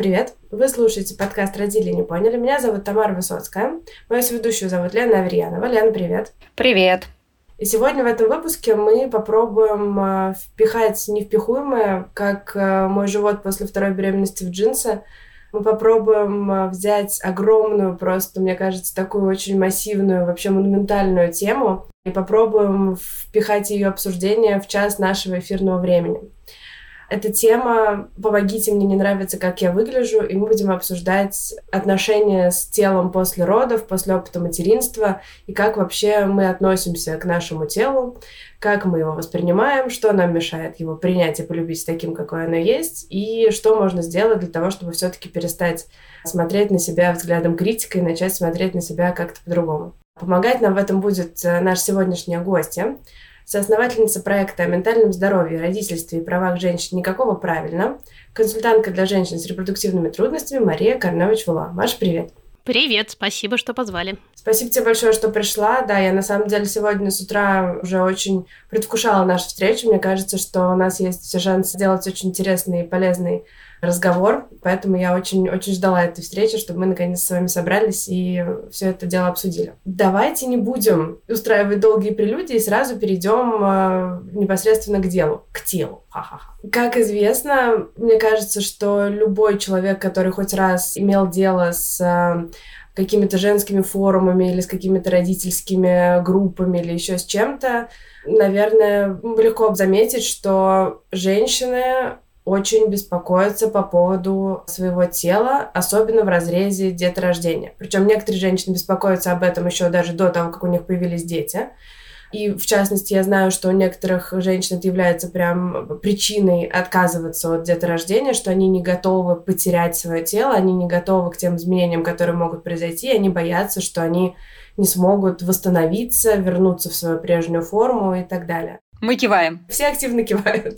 привет! Вы слушаете подкаст «Родили, не поняли». Меня зовут Тамара Высоцкая. Мою соведущую зовут Лена Аверьянова. Лена, привет! Привет! И сегодня в этом выпуске мы попробуем впихать невпихуемое, как мой живот после второй беременности в джинсы. Мы попробуем взять огромную, просто, мне кажется, такую очень массивную, вообще монументальную тему и попробуем впихать ее обсуждение в час нашего эфирного времени. Эта тема «Помогите, мне не нравится, как я выгляжу», и мы будем обсуждать отношения с телом после родов, после опыта материнства, и как вообще мы относимся к нашему телу, как мы его воспринимаем, что нам мешает его принять и полюбить таким, какое оно есть, и что можно сделать для того, чтобы все-таки перестать смотреть на себя взглядом критика и начать смотреть на себя как-то по-другому. Помогать нам в этом будет наш сегодняшняя гостья, соосновательница проекта о ментальном здоровье, родительстве и правах женщин «Никакого правильно», консультантка для женщин с репродуктивными трудностями Мария Карнович-Вула. Маш, привет! Привет, спасибо, что позвали. Спасибо тебе большое, что пришла. Да, я на самом деле сегодня с утра уже очень предвкушала нашу встречу. Мне кажется, что у нас есть все шансы сделать очень интересный и полезный разговор, поэтому я очень ждала этой встречи, чтобы мы наконец с вами собрались и все это дело обсудили. Давайте не будем устраивать долгие прелюдии и сразу перейдем непосредственно к делу. К телу. Ха-ха-ха. Как известно, мне кажется, что любой человек, который хоть раз имел дело с какими-то женскими форумами или с какими-то родительскими группами или еще с чем-то, наверное, легко заметить, что женщины очень беспокоятся по поводу своего тела, особенно в разрезе деторождения. Причем некоторые женщины беспокоятся об этом еще даже до того, как у них появились дети. И, в частности, я знаю, что у некоторых женщин это является прям причиной отказываться от деторождения, что они не готовы потерять свое тело, они не готовы к тем изменениям, которые могут произойти, они боятся, что они не смогут восстановиться, вернуться в свою прежнюю форму и так далее. Мы киваем. Все активно кивают.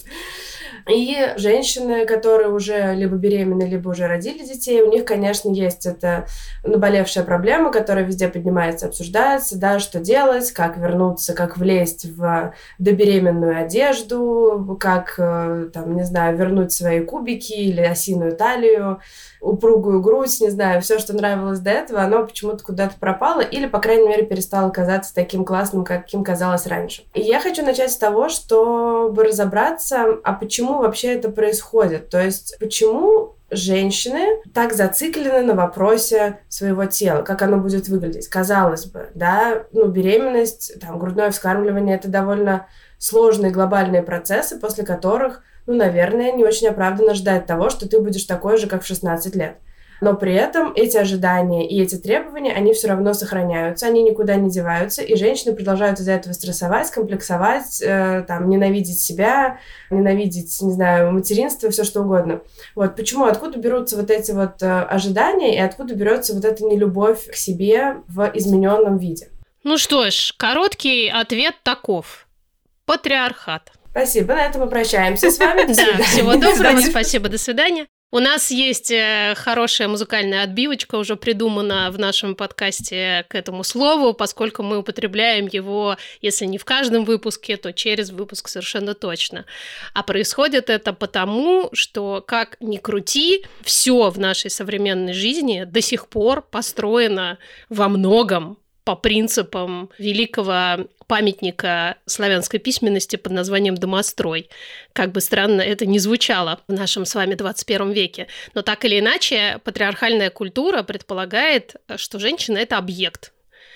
И женщины, которые уже либо беременны, либо уже родили детей, у них, конечно, есть эта наболевшая проблема, которая везде поднимается, обсуждается, да, что делать, как вернуться, как влезть в добеременную одежду, как, там, не знаю, вернуть свои кубики или осиную талию, упругую грудь, не знаю, все, что нравилось до этого, оно почему-то куда-то пропало или, по крайней мере, перестало казаться таким классным, каким казалось раньше. И я хочу начать с того, чтобы разобраться, а почему вообще это происходит? То есть, почему женщины так зациклены на вопросе своего тела, как оно будет выглядеть? Казалось бы, да, беременность, там, грудное вскармливание — это довольно сложные глобальные процессы, после которых, наверное, не очень оправданно ждать того, что ты будешь такой же, как в 16 лет. Но при этом эти ожидания и эти требования, они все равно сохраняются, они никуда не деваются, и женщины продолжают из-за этого стрессовать, комплексовать, ненавидеть себя, ненавидеть, не знаю, материнство, все что угодно. Вот почему, откуда берутся вот эти вот ожидания и откуда берется вот эта нелюбовь к себе в измененном виде? Ну что ж, короткий ответ таков. Патриархат. Спасибо, на этом мы прощаемся с вами. Да, всего доброго, спасибо, до свидания. У нас есть хорошая музыкальная отбивочка, уже придумана в нашем подкасте к этому слову, поскольку мы употребляем его, если не в каждом выпуске, то через выпуск совершенно точно. А происходит это потому, что, как ни крути, все в нашей современной жизни до сих пор построено во многом по принципам великого памятника славянской письменности под названием «Домострой». Как бы странно это ни звучало в нашем с вами 21 веке. Но так или иначе, патриархальная культура предполагает, что женщина – это объект.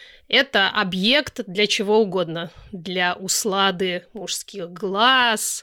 Это объект для чего угодно. Для услады мужских глаз.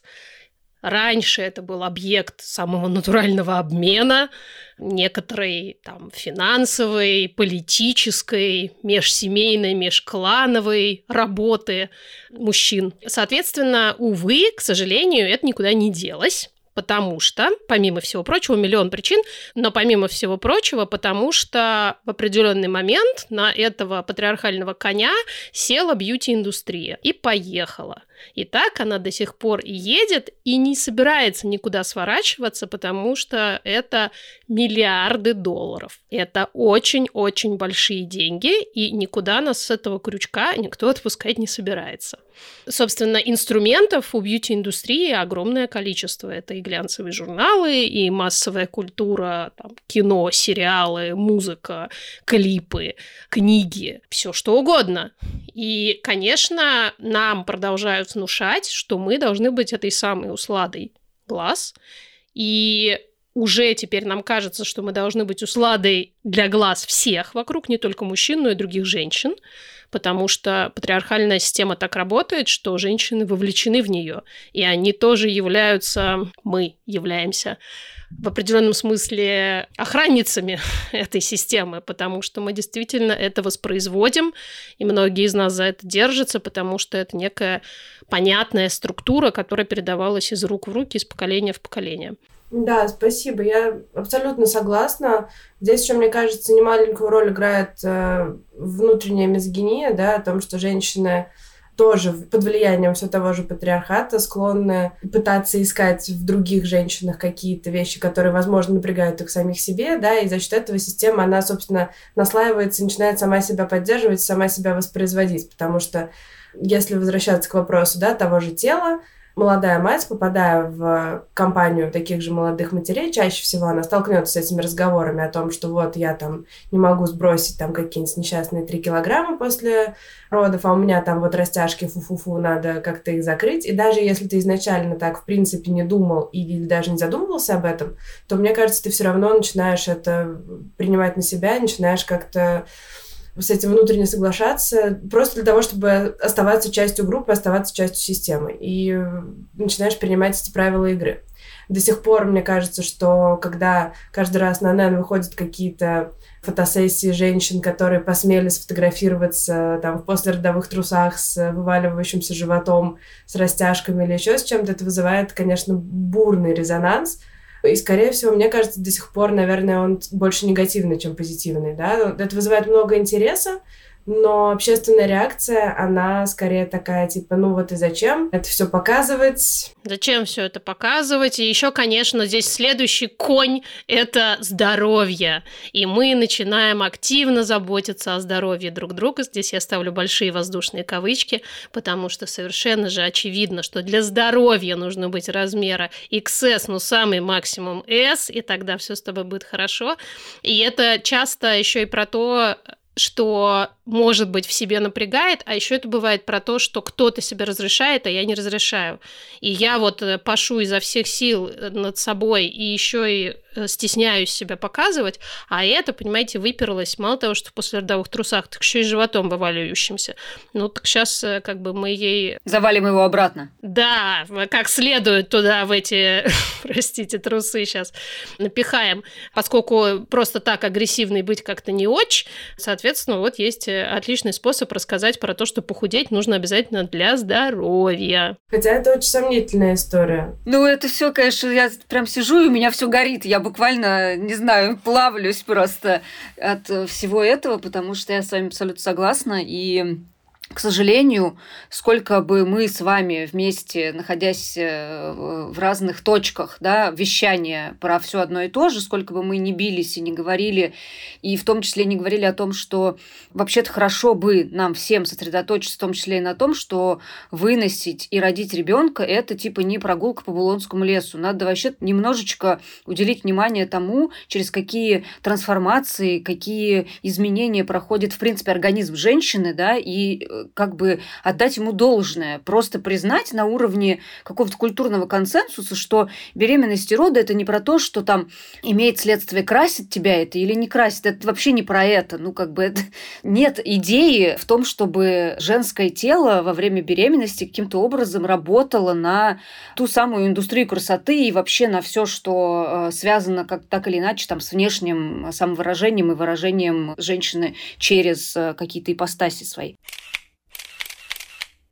Раньше это был объект самого натурального обмена, некоторой там финансовой, политической, межсемейной, межклановой работы мужчин. Соответственно, увы, к сожалению, это никуда не делось. Потому что, помимо всего прочего, миллион причин, но помимо всего прочего, потому что в определенный момент на этого патриархального коня села бьюти-индустрия и поехала. И так она до сих пор и едет, и не собирается никуда сворачиваться, потому что это миллиарды долларов. Это очень-очень большие деньги, и никуда нас с этого крючка никто отпускать не собирается. Собственно, инструментов у бьюти-индустрии огромное количество. Это и глянцевые журналы, и массовая культура, там, кино, сериалы, музыка, клипы, книги, все что угодно. И, конечно, нам продолжают внушать, что мы должны быть этой самой усладой глаз. И уже теперь нам кажется, что мы должны быть усладой для глаз всех вокруг, не только мужчин, но и других женщин, потому что патриархальная система так работает, что женщины вовлечены в нее, и они тоже мы являемся в определенном смысле охранницами этой системы, потому что мы действительно это воспроизводим, и многие из нас за это держатся, потому что это некая понятная структура, которая передавалась из рук в руки, из поколения в поколение. Да, спасибо. Я абсолютно согласна. Здесь еще, мне кажется, немаленькую роль играет внутренняя мизогиния, да, о том, что женщины тоже под влиянием все того же патриархата склонны пытаться искать в других женщинах какие-то вещи, которые, возможно, напрягают их самих себе, да, и за счет этого система, она, собственно, наслаивается, начинает сама себя поддерживать, сама себя воспроизводить, потому что, если возвращаться к вопросу, да, того же тела, молодая мать, попадая в компанию таких же молодых матерей, чаще всего она столкнется с этими разговорами о том, что вот я там не могу сбросить там какие-нибудь несчастные 3 килограмма после родов, а у меня там вот растяжки, фу-фу-фу, надо как-то их закрыть. И даже если ты изначально так, в принципе, не думал или даже не задумывался об этом, то, мне кажется, ты все равно начинаешь это принимать на себя, начинаешь как-то с этим внутренне соглашаться, просто для того, чтобы оставаться частью группы, оставаться частью системы. И начинаешь принимать эти правила игры. До сих пор, мне кажется, что когда каждый раз на НН выходят какие-то фотосессии женщин, которые посмели сфотографироваться там, в послеродовых трусах с вываливающимся животом, с растяжками или еще с чем-то, это вызывает, конечно, бурный резонанс. И, скорее всего, мне кажется, до сих пор, наверное, он больше негативный, чем позитивный, да. Это вызывает много интереса, но общественная реакция, она скорее такая, типа, ну вот и зачем это все показывать? Зачем все это показывать? И еще, конечно, здесь следующий конь – это здоровье. И мы начинаем активно заботиться о здоровье друг друга. Здесь я ставлю большие воздушные кавычки, потому что совершенно же очевидно, что для здоровья нужно быть размера XS, ну самый максимум S, и тогда все с тобой будет хорошо. И это часто еще и про то, что, может быть, в себе напрягает, а еще это бывает про то, что кто-то себе разрешает, а я не разрешаю. И я вот пашу изо всех сил над собой и еще и стесняюсь себя показывать, а это, понимаете, выперлось мало того, что в послеродовых трусах, так еще и животом вываливающимся. Ну, так сейчас как бы мы ей... Завалим его обратно. Да, как следует туда в эти, простите, трусы сейчас напихаем, поскольку просто так агрессивной быть как-то не очень, соответственно, вот есть отличный способ рассказать про то, что похудеть нужно обязательно для здоровья. Хотя это очень сомнительная история. Ну, это все, конечно, я прям сижу, и у меня все горит. Я буквально, не знаю, плавлюсь просто от всего этого, потому что я с вами абсолютно согласна. И, к сожалению, сколько бы мы с вами вместе, находясь в разных точках, да, вещания про все одно и то же, сколько бы мы ни бились и не говорили, и в том числе не говорили о том, что вообще-то хорошо бы нам всем сосредоточиться, в том числе и на том, что выносить и родить ребенка это типа не прогулка по Булонскому лесу. Надо вообще немножечко уделить внимание тому, через какие трансформации, какие изменения проходит, в принципе, организм женщины, да, и как бы отдать ему должное, просто признать на уровне какого-то культурного консенсуса, что беременность и роды – это не про то, что там имеет следствие, красит тебя это или не красит, это вообще не про это. Ну, как бы это... Нет идеи в том, чтобы женское тело во время беременности каким-то образом работало на ту самую индустрию красоты и вообще на все, что связано как так или иначе там, с внешним самовыражением и выражением женщины через какие-то ипостаси свои.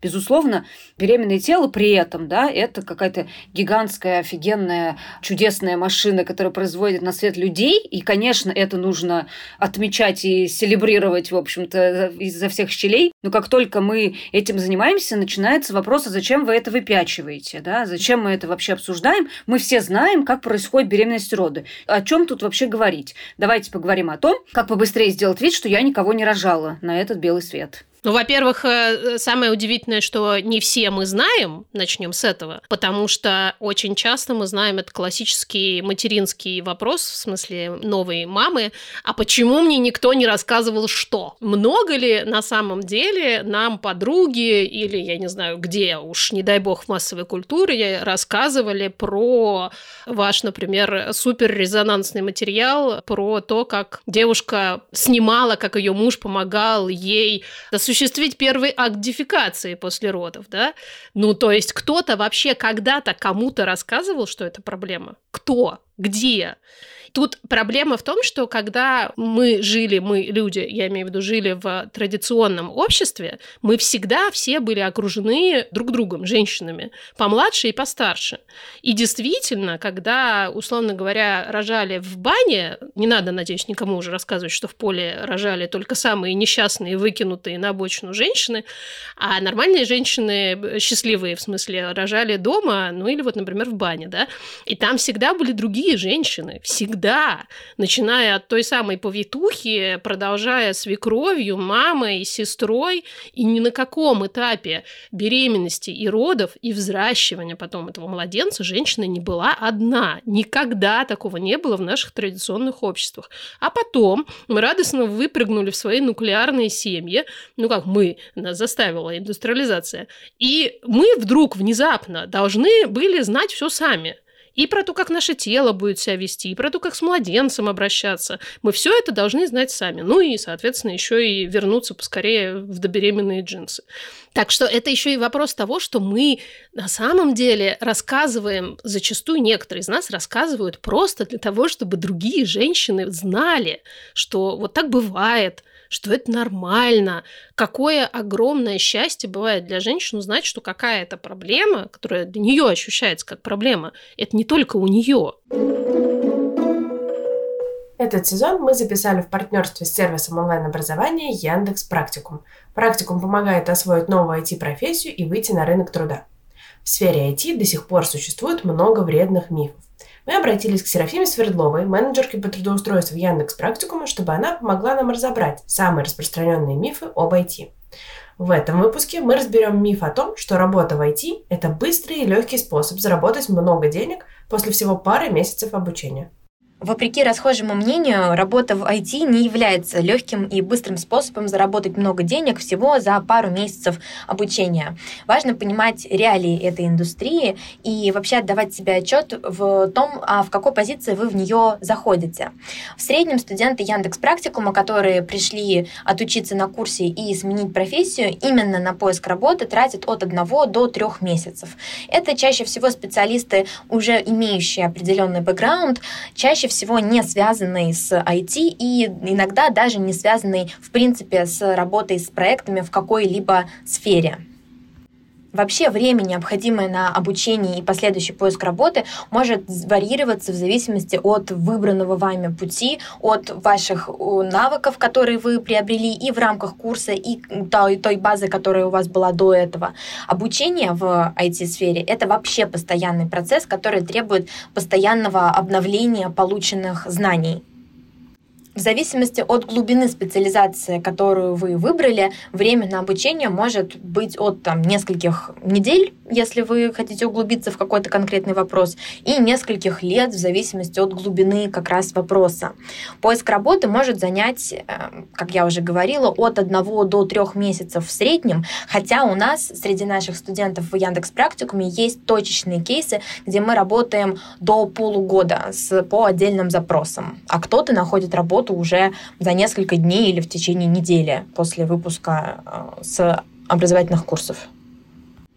Безусловно, беременное тело при этом, да, это какая-то гигантская, офигенная, чудесная машина, которая производит на свет людей. И, конечно, это нужно отмечать и селебрировать, в общем-то, изо всех щелей. Но как только мы этим занимаемся, начинается вопрос, а зачем вы это выпячиваете, да? Зачем мы это вообще обсуждаем? Мы все знаем, как происходит беременность и роды. О чем тут вообще говорить? Давайте поговорим о том, как побыстрее сделать вид, что я никого не рожала на этот белый свет. Ну, во-первых, самое удивительное, что не все мы знаем, начнем с этого, потому что очень часто мы знаем этот классический материнский вопрос, в смысле новой мамы, а почему мне никто не рассказывал что? Много ли на самом деле нам подруги или, я не знаю, где уж, не дай бог, в массовой культуре рассказывали про ваш, например, суперрезонансный материал, про то, как девушка снимала, как ее муж помогал ей осуществить первый акт дефекации после родов, да? Ну, то есть кто-то вообще когда-то кому-то рассказывал, что это проблема? Кто? Где? Тут проблема в том, что когда мы, люди, я имею в виду, жили в традиционном обществе, мы всегда все были окружены друг другом, женщинами, помладше и постарше. И действительно, когда, условно говоря, рожали в бане, не надо, надеюсь, никому уже рассказывать, что в поле рожали только самые несчастные, выкинутые на обочину женщины, а нормальные женщины, счастливые, в смысле, рожали дома, ну или вот, например, в бане, да, и там всегда были другие женщины, всегда, начиная от той самой повитухи, продолжая свекровью, мамой, сестрой, и ни на каком этапе беременности и родов, и взращивания потом этого младенца женщина не была одна. Никогда такого не было в наших традиционных обществах. А потом мы радостно выпрыгнули в свои нуклеарные семьи, ну как мы, нас заставила индустриализация, и мы вдруг внезапно должны были знать все сами. И про то, как наше тело будет себя вести, и про то, как с младенцем обращаться. Мы все это должны знать сами. Ну и, соответственно, еще и вернуться поскорее в добеременные джинсы. Так что это еще и вопрос того, что мы на самом деле рассказываем, зачастую некоторые из нас рассказывают просто для того, чтобы другие женщины знали, что вот так бывает, что это нормально. Какое огромное счастье бывает для женщин узнать, что какая-то проблема, которая для нее ощущается как проблема, это не только у нее. Этот сезон мы записали в партнерстве с сервисом онлайн-образования Яндекс.Практикум. Практикум помогает освоить новую IT-профессию и выйти на рынок труда. В сфере IT до сих пор существует много вредных мифов. Мы обратились к Серафиме Свердловой, менеджерке по трудоустройству Яндекс.Практикума, чтобы она помогла нам разобрать самые распространенные мифы об IT. В этом выпуске мы разберем миф о том, что работа в IT – это быстрый и легкий способ заработать много денег после всего пары месяцев обучения. Вопреки расхожему мнению, работа в IT не является легким и быстрым способом заработать много денег всего за пару месяцев обучения. Важно понимать реалии этой индустрии и вообще отдавать себе отчет в том, в какой позиции вы в нее заходите. В среднем студенты Яндекс.Практикума, которые пришли отучиться на курсе и сменить профессию, именно на поиск работы тратят от 1 до 3 месяцев. Это чаще всего специалисты, уже имеющие определенный бэкграунд, чаще всего не связанный с IT и иногда даже не связанный, в принципе, с работой с проектами в какой-либо сфере. Вообще время, необходимое на обучение и последующий поиск работы, может варьироваться в зависимости от выбранного вами пути, от ваших навыков, которые вы приобрели и в рамках курса, и той базы, которая у вас была до этого. Обучение в IT-сфере – это вообще постоянный процесс, который требует постоянного обновления полученных знаний. В зависимости от глубины специализации, которую вы выбрали, время на обучение может быть от нескольких недель, если вы хотите углубиться в какой-то конкретный вопрос, и нескольких лет в зависимости от глубины как раз вопроса. Поиск работы может занять, как я уже говорила, от 1 до 3 месяцев в среднем, хотя у нас среди наших студентов в Яндекс.Практикуме есть точечные кейсы, где мы работаем до полугода по отдельным запросам, а кто-то находит работу уже за несколько дней или в течение недели после выпуска с образовательных курсов.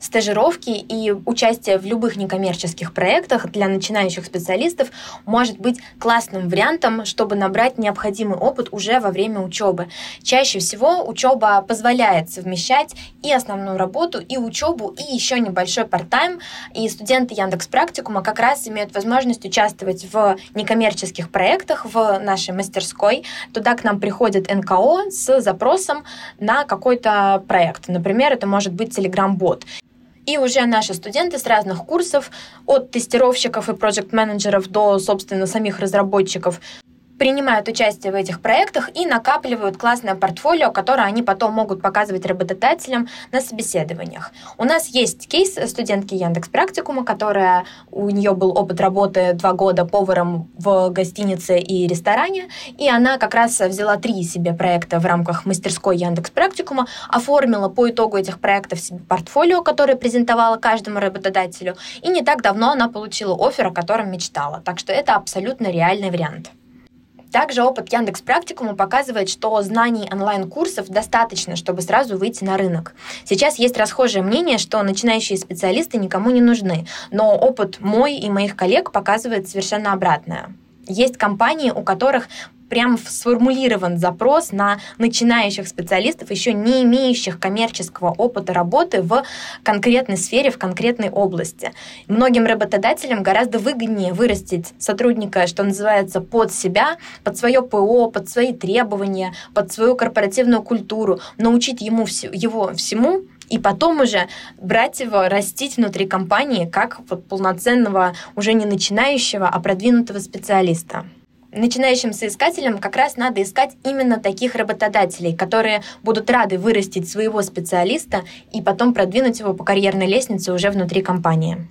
Стажировки и участие в любых некоммерческих проектах для начинающих специалистов может быть классным вариантом, чтобы набрать необходимый опыт уже во время учебы. Чаще всего учеба позволяет совмещать и основную работу, и учебу, и еще небольшой парт-тайм. И студенты Яндекс.Практикума как раз имеют возможность участвовать в некоммерческих проектах в нашей мастерской. Туда к нам приходит НКО с запросом на какой-то проект. Например, это может быть Telegram-бот. И уже наши студенты с разных курсов, от тестировщиков и проект-менеджеров до, собственно, самих разработчиков, принимают участие в этих проектах и накапливают классное портфолио, которое они потом могут показывать работодателям на собеседованиях. У нас есть кейс студентки Яндекс.Практикума, которая, у нее был опыт работы 2 года поваром в гостинице и ресторане, и она как раз взяла 3 себе проекта в рамках мастерской Яндекс.Практикума, оформила по итогу этих проектов себе портфолио, которое презентовала каждому работодателю, и не так давно она получила оффер, о котором мечтала. Так что это абсолютно реальный вариант. Также опыт Яндекс.Практикума показывает, что знаний онлайн-курсов достаточно, чтобы сразу выйти на рынок. Сейчас есть расхожее мнение, что начинающие специалисты никому не нужны, но опыт мой и моих коллег показывает совершенно обратное. Есть компании, у которых прям сформулирован запрос на начинающих специалистов, еще не имеющих коммерческого опыта работы в конкретной сфере, в конкретной области. Многим работодателям гораздо выгоднее вырастить сотрудника, что называется, под себя, под свое ПО, под свои требования, под свою корпоративную культуру, научить его всему, и потом уже брать его, растить внутри компании как полноценного, уже не начинающего, а продвинутого специалиста. Начинающим соискателям как раз надо искать именно таких работодателей, которые будут рады вырастить своего специалиста и потом продвинуть его по карьерной лестнице уже внутри компании.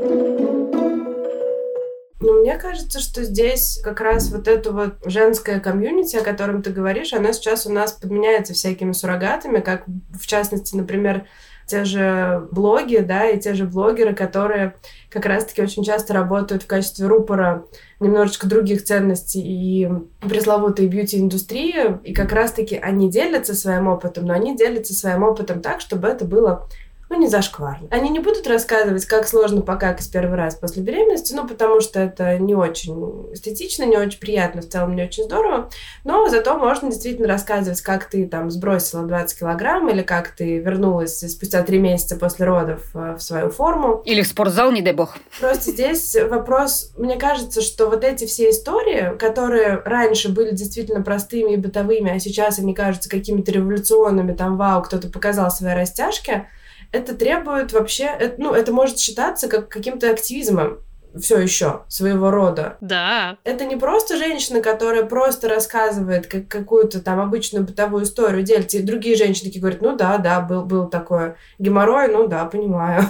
Мне кажется, что здесь как раз вот это вот женское комьюнити, о котором ты говоришь, оно сейчас у нас подменяется всякими суррогатами, как в частности, например, те же блоги, да, и те же блогеры, которые как раз-таки очень часто работают в качестве рупора немножечко других ценностей и пресловутой бьюти-индустрии, и как раз-таки они делятся своим опытом, но они делятся своим опытом так, чтобы это было не зашкварно. Они не будут рассказывать, как сложно покакать первый раз после беременности, потому что это не очень эстетично, не очень приятно, в целом не очень здорово, но зато можно действительно рассказывать, как ты там сбросила 20 килограмм или как ты вернулась спустя 3 месяца после родов в свою форму. Или в спортзал, не дай бог. Просто здесь вопрос, мне кажется, что вот эти все истории, которые раньше были действительно простыми и бытовыми, а сейчас они кажутся какими-то революционными, там, вау, кто-то показал свои растяжки, это требует вообще, это может считаться как каким-то активизмом все еще своего рода. Да. Это не просто женщина, которая просто рассказывает какую-то там обычную бытовую историю, делится, и другие женщины такие говорят, да, был такое геморрой, понимаю.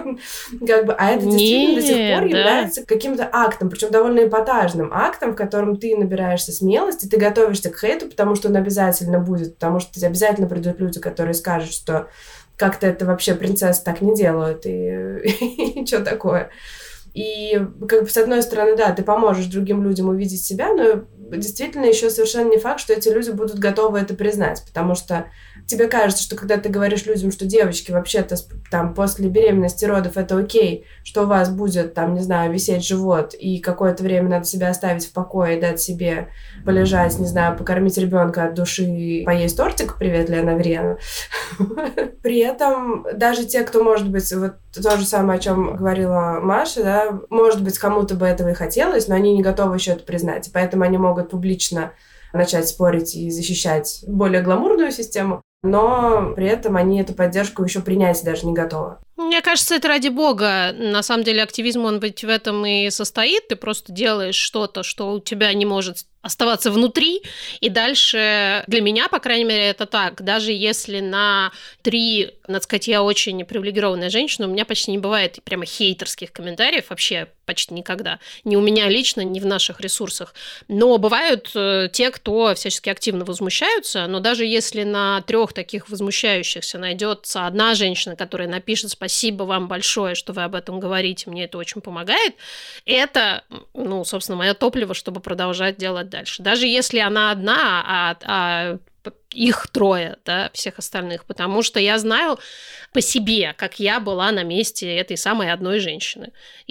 А это действительно до сих пор является каким-то актом, причем довольно эпатажным актом, в котором ты набираешься смелости, ты готовишься к хейту, потому что он обязательно будет, потому что обязательно придут люди, которые скажут, что как-то это вообще принцессы так не делают, и что такое. И с одной стороны, да, ты поможешь другим людям увидеть себя, но действительно еще совершенно не факт, что эти люди будут готовы это признать, потому что тебе кажется, что когда ты говоришь людям, что девочки, вообще-то там после беременности, родов это окей, что у вас будет там, не знаю, висеть живот, и какое-то время надо себя оставить в покое и дать себе полежать, не знаю, покормить ребенка от души, поесть тортик, привет, Лена Врена. При этом даже те, кто, может быть, вот то же самое, о чем говорила Маша, да, может быть, кому-то бы этого и хотелось, но они не готовы еще это признать, и поэтому они могут публично начать спорить и защищать более гламурную систему, но при этом они эту поддержку еще принять даже не готовы. Мне кажется, это ради бога. На самом деле активизм, он ведь в этом и состоит. Ты просто делаешь что-то, что у тебя не может оставаться внутри, и дальше для меня, по крайней мере, это так. Даже если надо сказать, я очень привилегированная женщина, у меня почти не бывает прямо хейтерских комментариев, вообще почти никогда. Ни у меня лично, ни в наших ресурсах. Но бывают те, кто всячески активно возмущаются, но даже если на 3 таких возмущающихся найдется одна женщина, которая напишет «Спасибо вам большое, что вы об этом говорите, мне это очень помогает», это, собственно, мое топливо, чтобы продолжать делать дальше. Даже если она одна, а их трое, да, всех остальных, потому что я знаю по себе, как я была на месте этой самой одной женщины.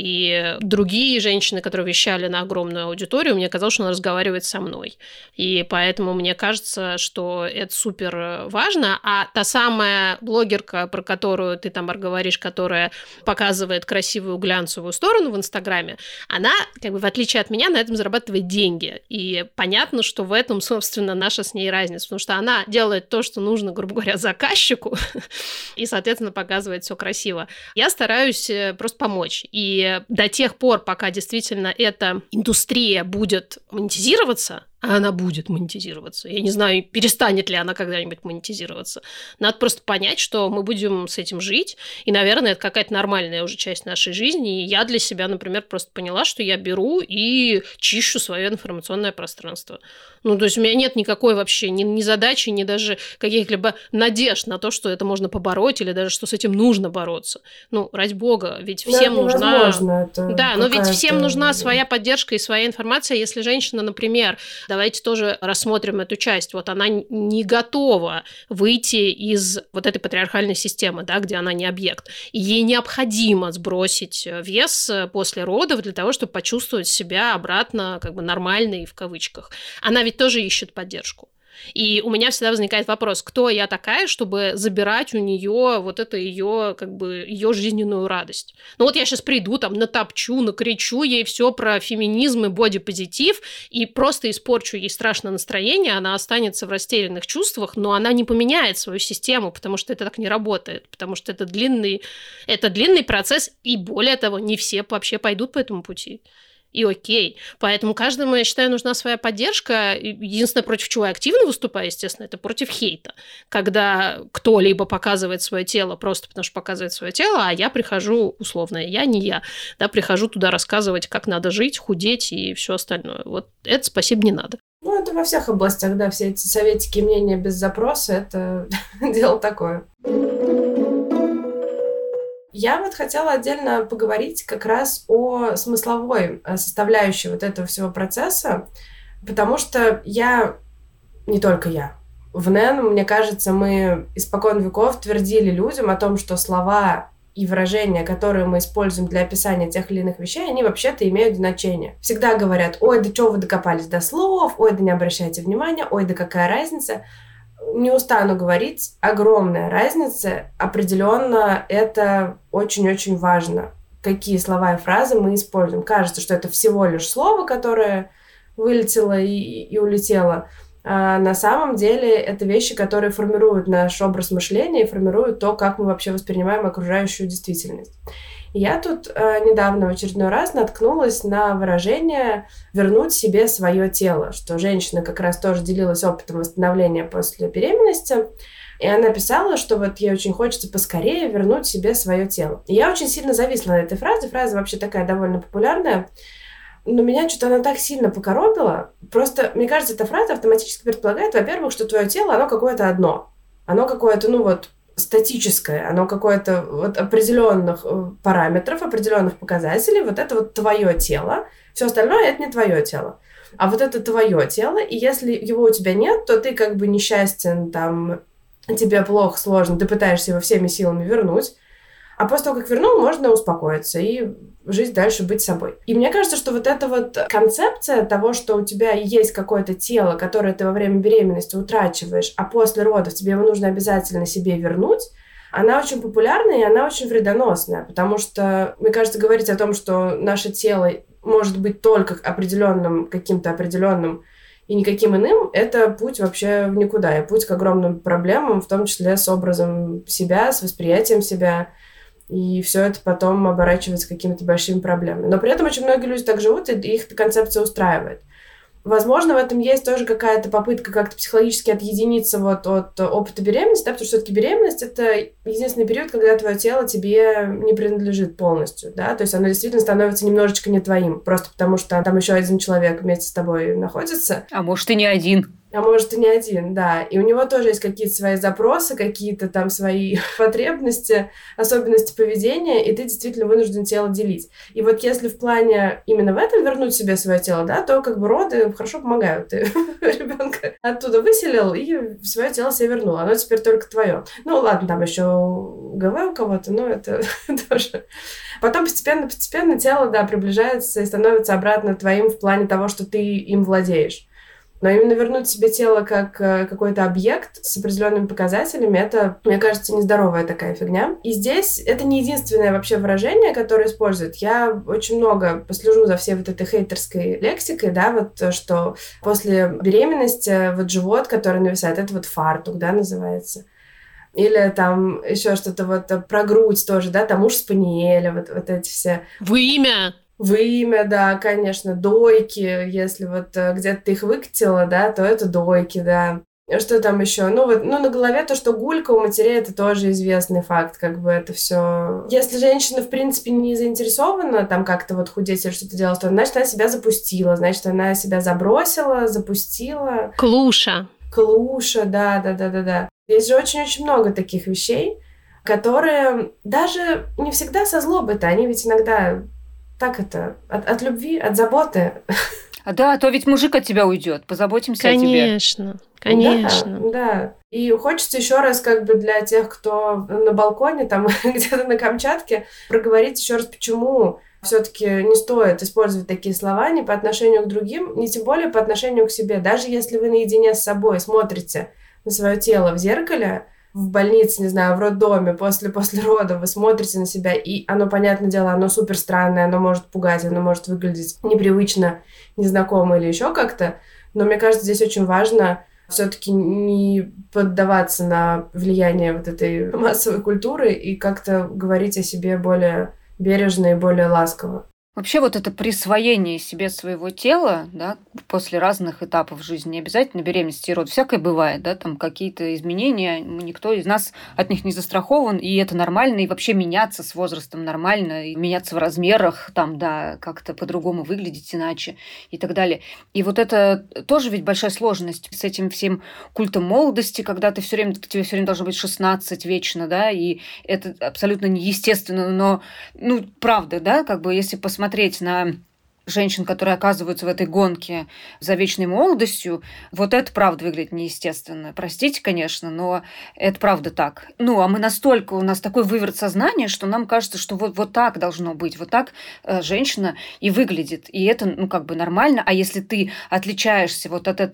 И другие женщины, которые вещали на огромную аудиторию, мне казалось, что она разговаривает со мной. И поэтому мне кажется, что это супер важно. А та самая блогерка, про которую ты, Тамар, говоришь, которая показывает красивую глянцевую сторону в Инстаграме, она, как бы, в отличие от меня, на этом зарабатывает деньги. И понятно, что в этом, собственно, наша с ней разница, потому что она делает то, что нужно, грубо говоря, заказчику, и, соответственно, показывает все красиво. Я стараюсь просто помочь. И до тех пор, пока действительно эта индустрия будет монетизироваться, а она будет монетизироваться. Я не знаю, перестанет ли она когда-нибудь монетизироваться. Надо просто понять, что мы будем с этим жить, и, наверное, это какая-то нормальная уже часть нашей жизни. И я для себя, например, просто поняла, что я беру и чищу свое информационное пространство. Ну, то есть у меня нет никакой вообще ни задачи, ни даже каких-либо надежд на то, что это можно побороть, или даже что с этим нужно бороться. Ну, ради бога, ведь всем нужна... Да, но ведь всем нужна своя поддержка и своя информация. Если женщина, например, давайте тоже рассмотрим эту часть. Вот она не готова выйти из вот этой патриархальной системы, да, где она не объект. И ей необходимо сбросить вес после родов для того, чтобы почувствовать себя обратно как бы нормальной в кавычках. Она ведь тоже ищет поддержку. И у меня всегда возникает вопрос, кто я такая, чтобы забирать у нее вот это ее, как бы, ее жизненную радость. Ну вот я сейчас приду, там, натопчу, накричу ей все про феминизм и бодипозитив, и просто испорчу ей страшное настроение, она останется в растерянных чувствах, но она не поменяет свою систему, потому что это так не работает, потому что это длинный процесс, и более того, не все вообще пойдут по этому пути. И окей. Поэтому каждому, я считаю, нужна своя поддержка. Единственное, против чего я активно выступаю, естественно, это против хейта. Когда кто-либо показывает свое тело просто потому, что показывает свое тело, а я прихожу, условно, я не я, да, прихожу туда рассказывать, как надо жить, худеть и все остальное. Вот это спасибо не надо. Ну, это во всех областях, да, все эти советики и мнения без запроса, это дело такое. Я вот хотела отдельно поговорить как раз о смысловой составляющей вот этого всего процесса, потому что не только я, в НЭН, мне кажется, мы испокон веков твердили людям о том, что слова и выражения, которые мы используем для описания тех или иных вещей, они вообще-то имеют значение. Всегда говорят: ой, да чего вы докопались до слов, ой, да не обращайте внимания, ой, да какая разница. Не устану говорить, огромная разница. Определенно, это очень-очень важно, какие слова и фразы мы используем. Кажется, что это всего лишь слово, которое вылетело и улетело. А на самом деле это вещи, которые формируют наш образ мышления и формируют то, как мы вообще воспринимаем окружающую действительность. Я тут недавно в очередной раз наткнулась на выражение «вернуть себе свое тело», что женщина как раз тоже делилась опытом восстановления после беременности, и она писала, что вот ей очень хочется поскорее вернуть себе свое тело. И я очень сильно зависла на этой фразе. Фраза вообще такая довольно популярная, но меня что-то она так сильно покоробила. Просто, мне кажется, эта фраза автоматически предполагает, во-первых, что твое тело, оно какое-то одно. Оно какое-то, статическое, оно какое-то вот определенных параметров, определенных показателей, вот это вот твое тело, все остальное это не твое тело. А вот это твое тело, и если его у тебя нет, то ты как бы несчастен, там, тебе плохо, сложно, ты пытаешься его всеми силами вернуть, а после того, как вернул, можно успокоиться и жить дальше, быть собой. И мне кажется, что вот эта вот концепция того, что у тебя есть какое-то тело, которое ты во время беременности утрачиваешь, а после родов тебе его нужно обязательно себе вернуть, она очень популярная и она очень вредоносная, потому что, мне кажется, говорить о том, что наше тело может быть только определенным, каким-то определенным и никаким иным, это путь вообще в никуда, и путь к огромным проблемам, в том числе с образом себя, с восприятием себя. И все это потом оборачивается какими-то большими проблемами. Но при этом очень многие люди так живут, и их эта концепция устраивает. Возможно, в этом есть тоже какая-то попытка как-то психологически отъединиться вот от опыта беременности, да, потому что все-таки беременность — это единственный период, когда твое тело тебе не принадлежит полностью, да, то есть оно действительно становится немножечко не твоим, просто потому что там еще один человек вместе с тобой находится. А может, и не один. А может, и не один, да. И у него тоже есть какие-то свои запросы, какие-то там свои потребности, особенности поведения, и ты действительно вынужден тело делить. И вот если в плане именно в этом вернуть себе свое тело, да, то как бы роды хорошо помогают. Ты ребенка оттуда выселил и свое тело себе вернул. Оно теперь только твое. Ну, ладно, там еще ГВ у кого-то, но это тоже... Потом постепенно тело, да, приближается и становится обратно твоим в плане того, что ты им владеешь. Но именно вернуть себе тело как какой-то объект с определенными показателями, это, мне кажется, нездоровая такая фигня. И здесь это не единственное вообще выражение, которое используют. Я очень много послежу за всей вот этой хейтерской лексикой, да, вот что после беременности вот живот, который нависает, это вот фартук, да, называется. Или там еще что-то вот про грудь тоже, да, там муж спаниеля, вот эти все. Вымя, да, конечно, дойки, если вот где-то ты их выкатила, да, то это дойки, да. Что там еще? На голове то, что гулька у матерей, это тоже известный факт, как бы это все. Если женщина, в принципе, не заинтересована там как-то вот худеть или что-то делать, то значит, она себя запустила, значит, она себя забросила, запустила. Клуша, да. Есть же очень-очень много таких вещей, которые даже не всегда со злобой-то, они ведь иногда... Так это, от любви, от заботы. Да, а то ведь мужик от тебя уйдет, позаботимся о тебе. Конечно. Да. И хочется еще раз как бы для тех, кто на балконе, там где-то на Камчатке, проговорить еще раз, почему все-таки не стоит использовать такие слова ни по отношению к другим, ни тем более по отношению к себе. Даже если вы наедине с собой смотрите на свое тело в зеркале, в больнице, не знаю, в роддоме, после родов, вы смотрите на себя, и оно, понятное дело, оно супер странное, оно может пугать, оно может выглядеть непривычно, незнакомо или еще как-то, но мне кажется, здесь очень важно все-таки не поддаваться на влияние вот этой массовой культуры и как-то говорить о себе более бережно и более ласково. Вообще вот это присвоение себе своего тела, да, после разных этапов жизни, не обязательно беременности и род, всякое бывает, да, там какие-то изменения, никто из нас от них не застрахован, и это нормально, и вообще меняться с возрастом нормально, и меняться в размерах, там, да, как-то по-другому выглядеть иначе и так далее. И вот это тоже ведь большая сложность с этим всем культом молодости, когда тебе все время должно быть 16 вечно, да, и это абсолютно неестественно, но, правда, да, как бы если посмотреть на женщин, которые оказываются в этой гонке за вечной молодостью, вот это правда выглядит неестественно. Простите, конечно, но это правда так. А мы настолько, у нас такой выверт сознания, что нам кажется, что вот так должно быть, вот так женщина и выглядит. И это, нормально. А если ты отличаешься вот от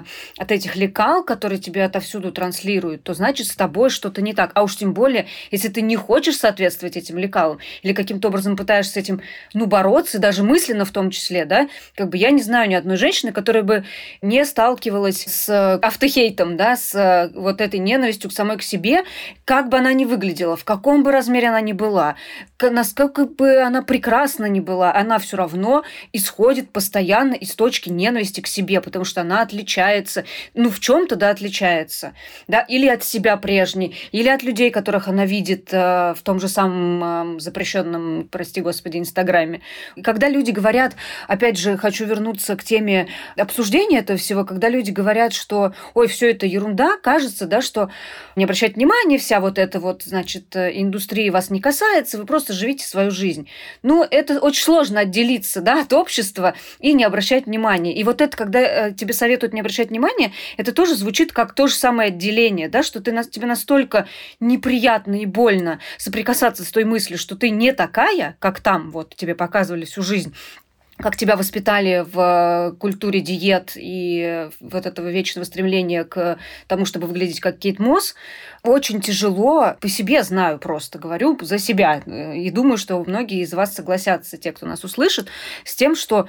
этих лекал, которые тебе отовсюду транслируют, то значит с тобой что-то не так. А уж тем более, если ты не хочешь соответствовать этим лекалам или каким-то образом пытаешься с этим, бороться, даже мысленно в том числе, да, я не знаю ни одной женщины, которая бы не сталкивалась с автохейтом, да, с вот этой ненавистью к себе, как бы она ни выглядела, в каком бы размере она ни была, насколько бы она прекрасна ни была, она все равно исходит постоянно из точки ненависти к себе, потому что она отличается, в чем-то, да, отличается, да, или от себя прежней, или от людей, которых она видит в том же самом запрещенном, прости господи, Инстаграме. И когда люди говорят, опять же, хочу вернуться к теме обсуждения этого всего, когда люди говорят, что, ой, все это ерунда, кажется, да, что не обращать внимания, вся вот эта индустрия вас не касается, вы просто живите свою жизнь. Это очень сложно отделиться, да, от общества и не обращать внимания. И вот это, когда тебе советуют не обращать внимания, это тоже звучит как то же самое отделение, да, что тебе настолько неприятно и больно соприкасаться с той мыслью, что ты не такая, как там вот тебе показывали всю жизнь, как тебя воспитали в культуре диет и вот этого вечного стремления к тому, чтобы выглядеть как Кейт Мосс, очень тяжело, по себе знаю просто, говорю за себя, и думаю, что многие из вас согласятся, те, кто нас услышит, с тем, что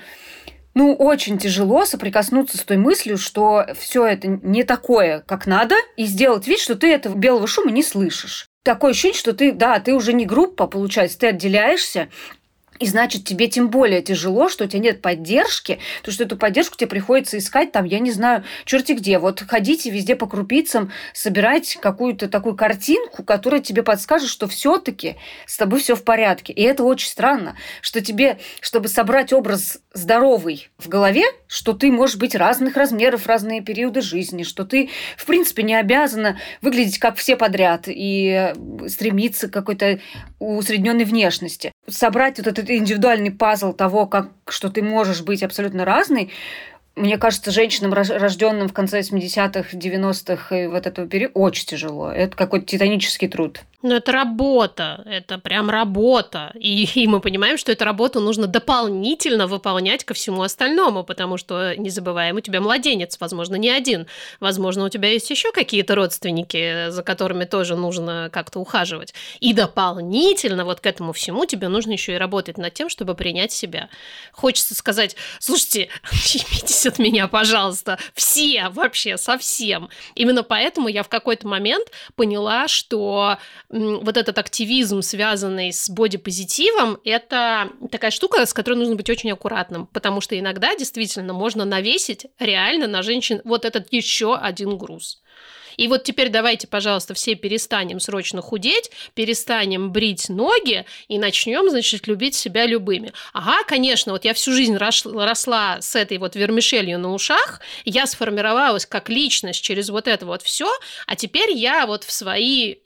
очень тяжело соприкоснуться с той мыслью, что все это не такое, как надо, и сделать вид, что ты этого белого шума не слышишь. Такое ощущение, что ты уже не группа, получается, ты отделяешься, И значит, тебе тем более тяжело, что у тебя нет поддержки, потому что эту поддержку тебе приходится искать там, я не знаю, черти где. Вот ходите везде по крупицам, собирать какую-то такую картинку, которая тебе подскажет, что все-таки с тобой все в порядке. И это очень странно, что тебе, чтобы собрать образ здоровый в голове, что ты можешь быть разных размеров, разные периоды жизни, что ты, в принципе, не обязана выглядеть как все подряд и стремиться к какой-то усредненной внешности. Собрать вот этот индивидуальный пазл того, что ты можешь быть абсолютно разной, мне кажется, женщинам, рожденным в конце 80-х, 90-х и вот этого периода, очень тяжело. Это какой-то титанический труд. Но это работа, это прям работа. И мы понимаем, что эту работу нужно дополнительно выполнять ко всему остальному, потому что, не забываем, у тебя младенец, возможно, не один. Возможно, у тебя есть еще какие-то родственники, за которыми тоже нужно как-то ухаживать. И дополнительно вот к этому всему тебе нужно еще и работать над тем, чтобы принять себя. Хочется сказать: слушайте, отъебитесь от меня, пожалуйста, все вообще, совсем. Именно поэтому я в какой-то момент поняла, что вот этот активизм, связанный с бодипозитивом, это такая штука, с которой нужно быть очень аккуратным, потому что иногда действительно можно навесить реально на женщин вот этот еще один груз. И вот теперь давайте, пожалуйста, все перестанем срочно худеть, перестанем брить ноги и начнем, значит, любить себя любыми. Ага, конечно, вот я всю жизнь росла с этой вот вермишелью на ушах, я сформировалась как личность через вот это вот все, а теперь я вот в свои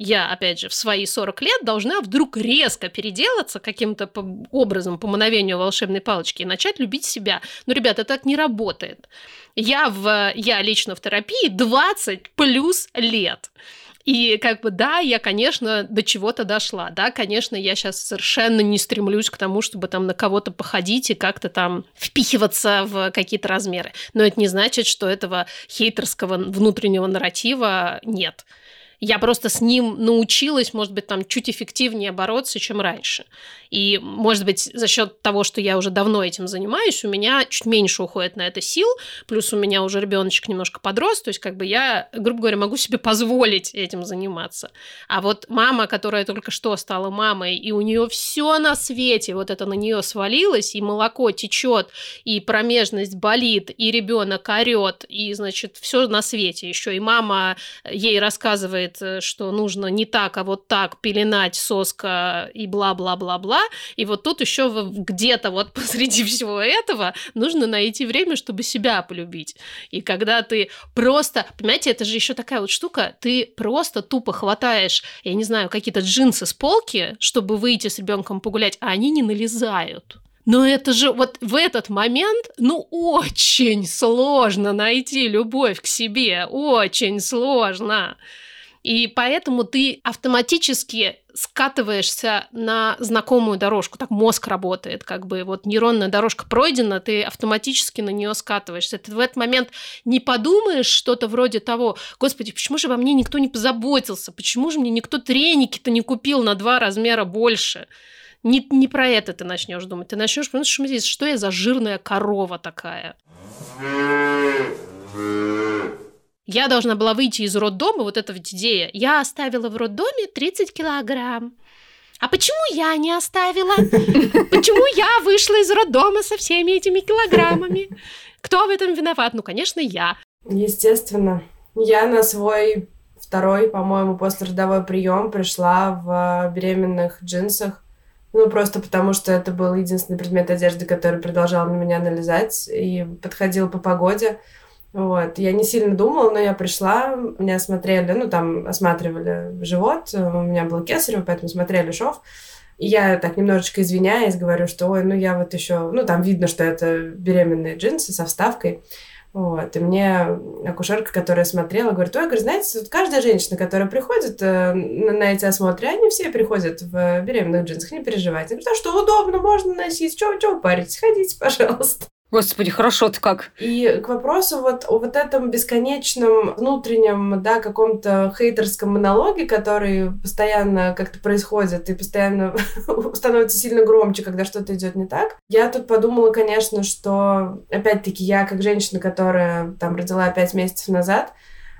40 лет должна вдруг резко переделаться каким-то образом по мановению волшебной палочки и начать любить себя. Ну, ребята, так не работает. Я лично в терапии 20 плюс лет. И да, я, конечно, до чего-то дошла. Да, конечно, я сейчас совершенно не стремлюсь к тому, чтобы там на кого-то походить и как-то там впихиваться в какие-то размеры. Но это не значит, что этого хейтерского внутреннего нарратива нет. Я просто с ним научилась, может быть, там чуть эффективнее бороться, чем раньше. И, может быть, за счет того, что я уже давно этим занимаюсь, у меня чуть меньше уходит на это сил, плюс у меня уже ребеночек немножко подрос, то есть я, грубо говоря, могу себе позволить этим заниматься. А вот мама, которая только что стала мамой, и у нее все на свете, вот это на нее свалилось, и молоко течет, и промежность болит, и ребенок орет, и, значит, все на свете еще. И мама ей рассказывает, что нужно не так, а вот так пеленать соска и бла-бла-бла-бла. И вот тут еще где-то вот посреди всего этого нужно найти время, чтобы себя полюбить. И когда ты просто... Понимаете, это же еще такая вот штука, ты просто тупо хватаешь, я не знаю, какие-то джинсы с полки, чтобы выйти с ребенком погулять, а они не налезают. Но это же вот в этот момент, очень сложно найти любовь к себе, очень сложно. И поэтому ты автоматически скатываешься на знакомую дорожку. Так мозг работает, вот нейронная дорожка пройдена, ты автоматически на нее скатываешься. Ты в этот момент не подумаешь что-то вроде того: господи, почему же обо мне никто не позаботился, почему же мне никто треники-то не купил на 2 размера больше. Не про это ты начнешь думать. Ты начнешь думать, что я за жирная корова такая. Я должна была выйти из роддома, вот эта вот идея. Я оставила в роддоме 30 килограмм. А почему я не оставила? Почему я вышла из роддома со всеми этими килограммами? Кто в этом виноват? Конечно, я. Естественно. Я на свой 2-й, по-моему, послеродовой прием пришла в беременных джинсах. Просто потому, что это был единственный предмет одежды, который продолжал на меня налезать и подходил по погоде. Я не сильно думала, но я пришла, меня осмотрели, осматривали живот, у меня был кесарево, поэтому смотрели шов. И я так немножечко извиняюсь, говорю, что я вот еще, там видно, что это беременные джинсы со вставкой. И мне акушерка, которая смотрела, говорит: знаете, каждая женщина, которая приходит на эти осмотры, они все приходят в беременных джинсах, не переживайте. Я говорю: что удобно, можно носить, чего вы паритесь, ходите, пожалуйста. Господи, хорошо-то как. И к вопросу о этом бесконечном внутреннем, каком-то хейтерском монологе, который постоянно как-то происходит и постоянно становится сильно громче, когда что-то идет не так. Я тут подумала, конечно, что, опять-таки, я как женщина, которая родила 5 месяцев назад,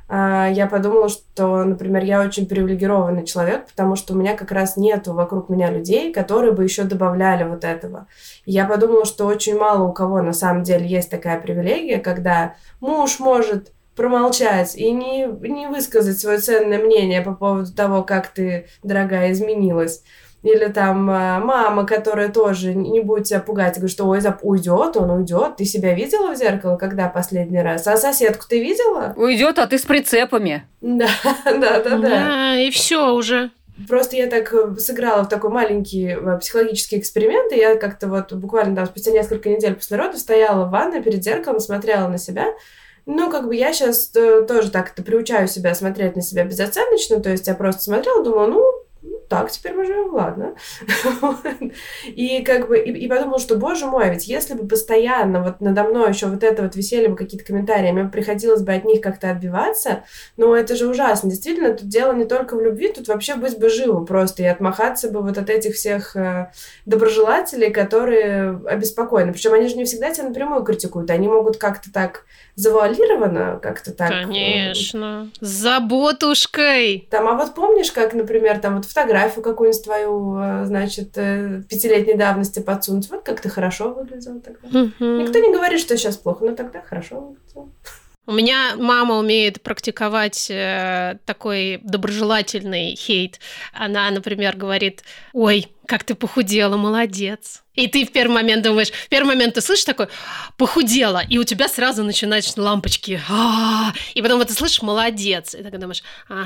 я подумала, что, например, я очень привилегированный человек, потому что у меня как раз нету вокруг меня людей, которые бы еще добавляли вот этого. И я подумала, что очень мало у кого на самом деле есть такая привилегия, когда муж может промолчать и не высказать свое ценное мнение по поводу того, как ты, дорогая, изменилась. Или там мама, которая тоже не будет тебя пугать, говорит, что ой, уйдет, он уйдет. Ты себя видела в зеркало, когда последний раз? А соседку ты видела? Уйдет, а ты с прицепами. Да. И все уже. Просто я так сыграла в такой маленький психологический эксперимент, и я как-то вот буквально там спустя несколько недель после родов стояла в ванной перед зеркалом, смотрела на себя. Ну, как бы я сейчас тоже так-то приучаю себя смотреть на себя безоценочно, то есть я просто смотрела, думала, так, теперь мы живем, ладно. И как бы, и подумала, что, боже мой, ведь если бы постоянно вот надо мной еще вот это вот висели бы какие-то комментарии, мне приходилось бы от них как-то отбиваться, но это же ужасно. Действительно, тут дело не только в любви, тут вообще быть бы живу просто и отмахаться бы вот от этих всех доброжелателей, которые обеспокоены. Причем они же не всегда тебя напрямую критикуют, они могут как-то так завуалированно, как-то так... Конечно. С заботушкой. Там, а вот помнишь, как, например, там вот фотографию какую-нибудь твою, значит, 5-летней давности подсунуть? Вот как ты хорошо выглядела тогда. Никто не говорит, что сейчас плохо, но тогда хорошо выглядела. У меня мама умеет практиковать такой доброжелательный хейт. Она, например, говорит, ой, как ты похудела, молодец. И ты в первый момент думаешь, в первый момент ты слышишь такой, похудела, и у тебя сразу начинают лампочки. И потом вот ты слышишь, молодец. И ты думаешь,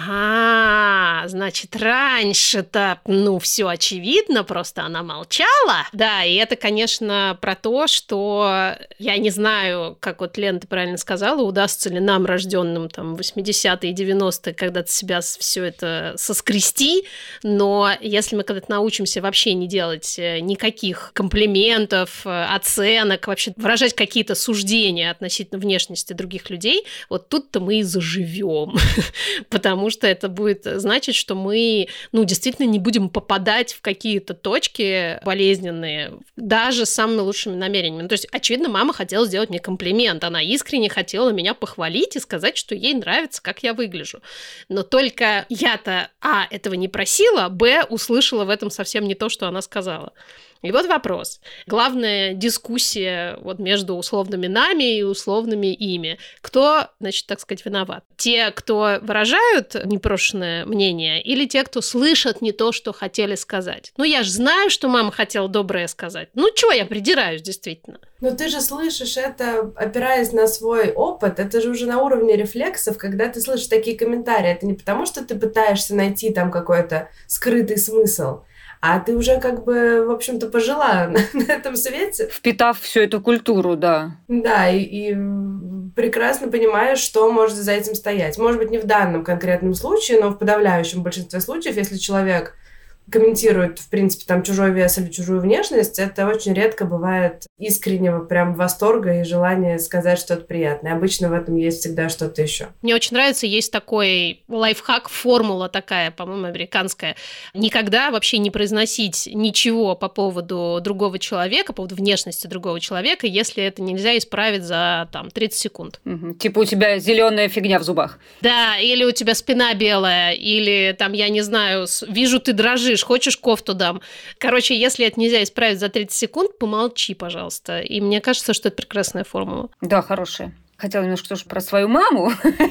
ага, значит, раньше-то, все очевидно, просто она молчала. Да, и это, конечно, про то, что я не знаю, как вот Лена, ты правильно сказала, удастся ли нам, рожденным там 80-е и 90-е, когда-то себя все это соскрести, но если мы когда-то научимся вообще не делать никаких комплиментов, оценок, вообще выражать какие-то суждения относительно внешности других людей, вот тут-то мы и заживем. Потому что это будет значить, что мы, действительно не будем попадать в какие-то точки болезненные, даже с самыми лучшими намерениями. То есть, очевидно, мама хотела сделать мне комплимент. Она искренне хотела меня похвалить и сказать, что ей нравится, как я выгляжу. Но только я-то, этого не просила, услышала в этом совсем не то, что она сказала. И вот вопрос. Главная дискуссия вот между условными нами и условными ими. Кто, значит, так сказать, виноват? Те, кто выражают непрошенное мнение, или те, кто слышат не то, что хотели сказать? Я же знаю, что мама хотела доброе сказать. Чего я придираюсь, действительно? Но ты же слышишь это, опираясь на свой опыт, это же уже на уровне рефлексов, когда ты слышишь такие комментарии. Это не потому, что ты пытаешься найти там какой-то скрытый смысл, а ты уже как бы, в общем-то, пожила на этом свете. Впитав всю эту культуру, да. Да, и прекрасно понимаешь, что может за этим стоять. Может быть, не в данном конкретном случае, но в подавляющем большинстве случаев, если человек комментирует, в принципе, там чужой вес или чужую внешность, это очень редко бывает искреннего прям восторга и желания сказать что-то приятное. Обычно в этом есть всегда что-то еще. Мне очень нравится, есть такой лайфхак, формула такая, по-моему, американская. Никогда вообще не произносить ничего по поводу другого человека, по поводу внешности другого человека, если это нельзя исправить за 30 секунд. Типа у тебя зеленая фигня в зубах. Да, или у тебя спина белая, или там, я не знаю, вижу, ты дрожишь, хочешь, кофту дам. Короче, если это нельзя исправить за 30 секунд, помолчи, пожалуйста. И мне кажется, что это прекрасная формула. Да, хорошая. Хотела немножко тоже про свою маму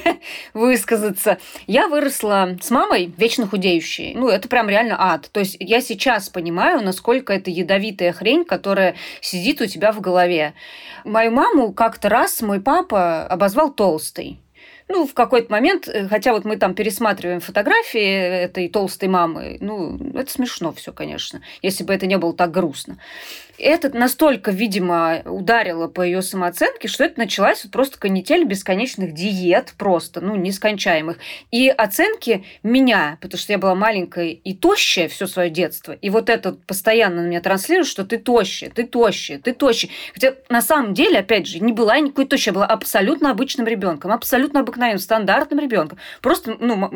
высказаться. Я выросла с мамой вечно худеющей. Это прям реально ад. То есть я сейчас понимаю, насколько это ядовитая хрень, которая сидит у тебя в голове. Мою маму как-то раз мой папа обозвал толстой. В какой-то момент, хотя вот мы там пересматриваем фотографии этой толстой мамы, это смешно все, конечно, если бы это не было так грустно. Это настолько, видимо, ударило по ее самооценке, что это началась просто канитель бесконечных диет, просто, нескончаемых. И оценки меня, потому что я была маленькая и тощая все свое детство, и вот это постоянно на меня транслирует, что ты тощая, ты тощая, ты тощая. Хотя на самом деле, опять же, не была я никакой тощей, я была абсолютно обычным ребенком, абсолютно обыкновенным, стандартным ребенком, просто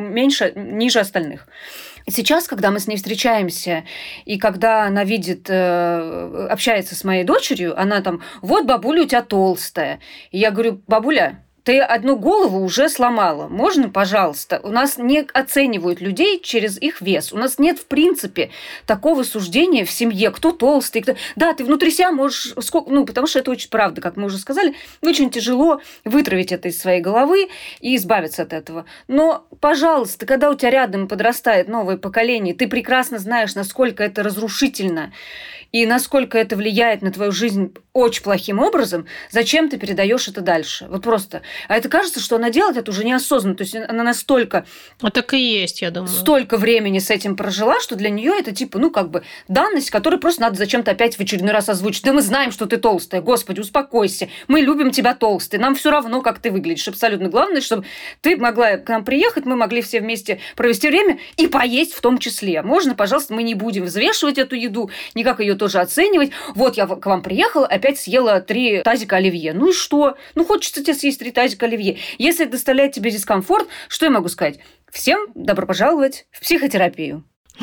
ниже остальных. Сейчас, когда мы с ней встречаемся, и когда она видит, общается с моей дочерью, она там, вот, бабуля, у тебя толстая. И я говорю, бабуля, Ты одну голову уже сломала. Можно, пожалуйста? У нас не оценивают людей через их вес. У нас нет, в принципе, такого суждения в семье, кто толстый, кто... Да, ты внутри себя можешь... потому что это очень правда, как мы уже сказали, очень тяжело вытравить это из своей головы и избавиться от этого. Но, пожалуйста, когда у тебя рядом подрастает новое поколение, ты прекрасно знаешь, насколько это разрушительно и насколько это влияет на твою жизнь очень плохим образом, зачем ты передаешь это дальше? Вот просто. А это кажется, что она делает это уже неосознанно. То есть она настолько... А так и есть, я думаю. Столько времени с этим прожила, что для нее это типа, данность, которую просто надо зачем-то опять в очередной раз озвучить. Да мы знаем, что ты толстая. Господи, успокойся. Мы любим тебя толстой. Нам все равно, как ты выглядишь. Абсолютно главное, чтобы ты могла к нам приехать, мы могли все вместе провести время и поесть в том числе. Можно, пожалуйста, мы не будем взвешивать эту еду, никак ее тоже оценивать. Вот я к вам приехала, опять съела 3 тазика оливье. Ну и что? Хочется тебе съесть 3 тазика оливье. Если это доставляет тебе дискомфорт, что я могу сказать? Всем добро пожаловать в психотерапию.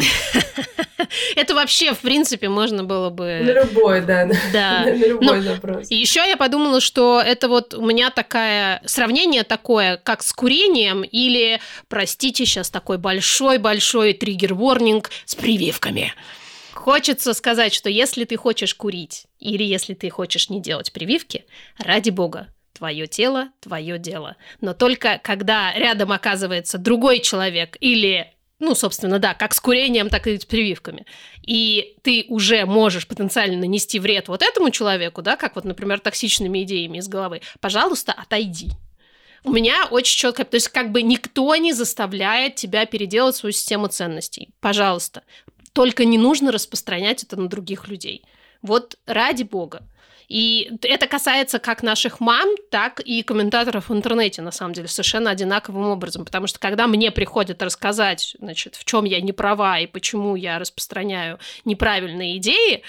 Это вообще, в принципе, можно было бы... На любой, да. Да. На любой запрос. И еще я подумала, что это вот у меня сравнение такое, как с курением или, простите, сейчас такой большой-большой триггер-ворнинг с прививками. Хочется сказать, что если ты хочешь курить или если ты хочешь не делать прививки, ради бога, твое тело, твое дело. Но только когда рядом оказывается другой человек или, собственно, да, как с курением, так и с прививками, и ты уже можешь потенциально нанести вред вот этому человеку, да, как вот, например, токсичными идеями из головы, пожалуйста, отойди. У меня очень четко, то есть как бы никто не заставляет тебя переделать свою систему ценностей. Пожалуйста. Только не нужно распространять это на других людей. Вот ради бога. И это касается как наших мам, так и комментаторов в интернете, на самом деле, совершенно одинаковым образом. Потому что когда мне приходят рассказать, в чем я не права и почему я распространяю неправильные идеи,